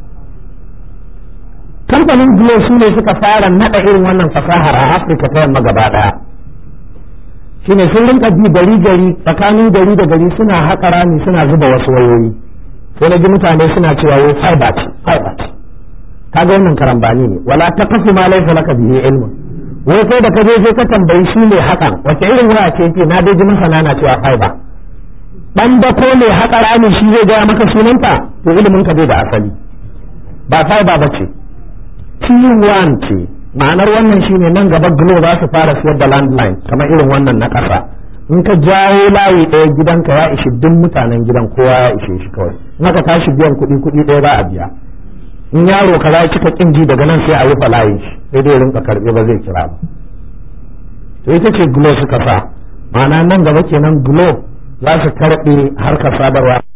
Kamfanin Glo su ne suka fara naɗa irin wannan fasahar a Afirka ta yamma gaba ɗaya. Shi ne sun rinka bi gari gari tsakanin gari da gari suna haƙa rami suna zuba wasu wayoyi. Sai na ji mutane suna cewa wai fiber ce, fiber ce. Kaga wannan karambani ne, wala ta kafu ma laifa laka bihi ilmun. Wai sai da ka je ka tambayi shi ne haƙan, wace irin waya ce ce na dai ji masana na cewa fiber. Dan da ko ne haƙa rami shi zai gaya maka sunanta, to ilimin ka bai da asali. Ba fiber ba ce. T one ce, ma'anar wannan shine nan gaba Glo za su fara siyar da landline kamar irin wannan na ƙasa. In ka jawo layi ɗaya gidanka ya ishi duk mutanen gidan kowa ya ishe shi kawai. In aka tashi biyan kuɗi kuɗi ɗaya za a biya. In yaro ka ya cika kin ji daga nan sai a rufe layin shi sai dai rinka karɓe ba zai kira ba. To ita ce Glo suka sa, ma'ana nan gaba kenan Glo za su karɓe harkar sadarwa.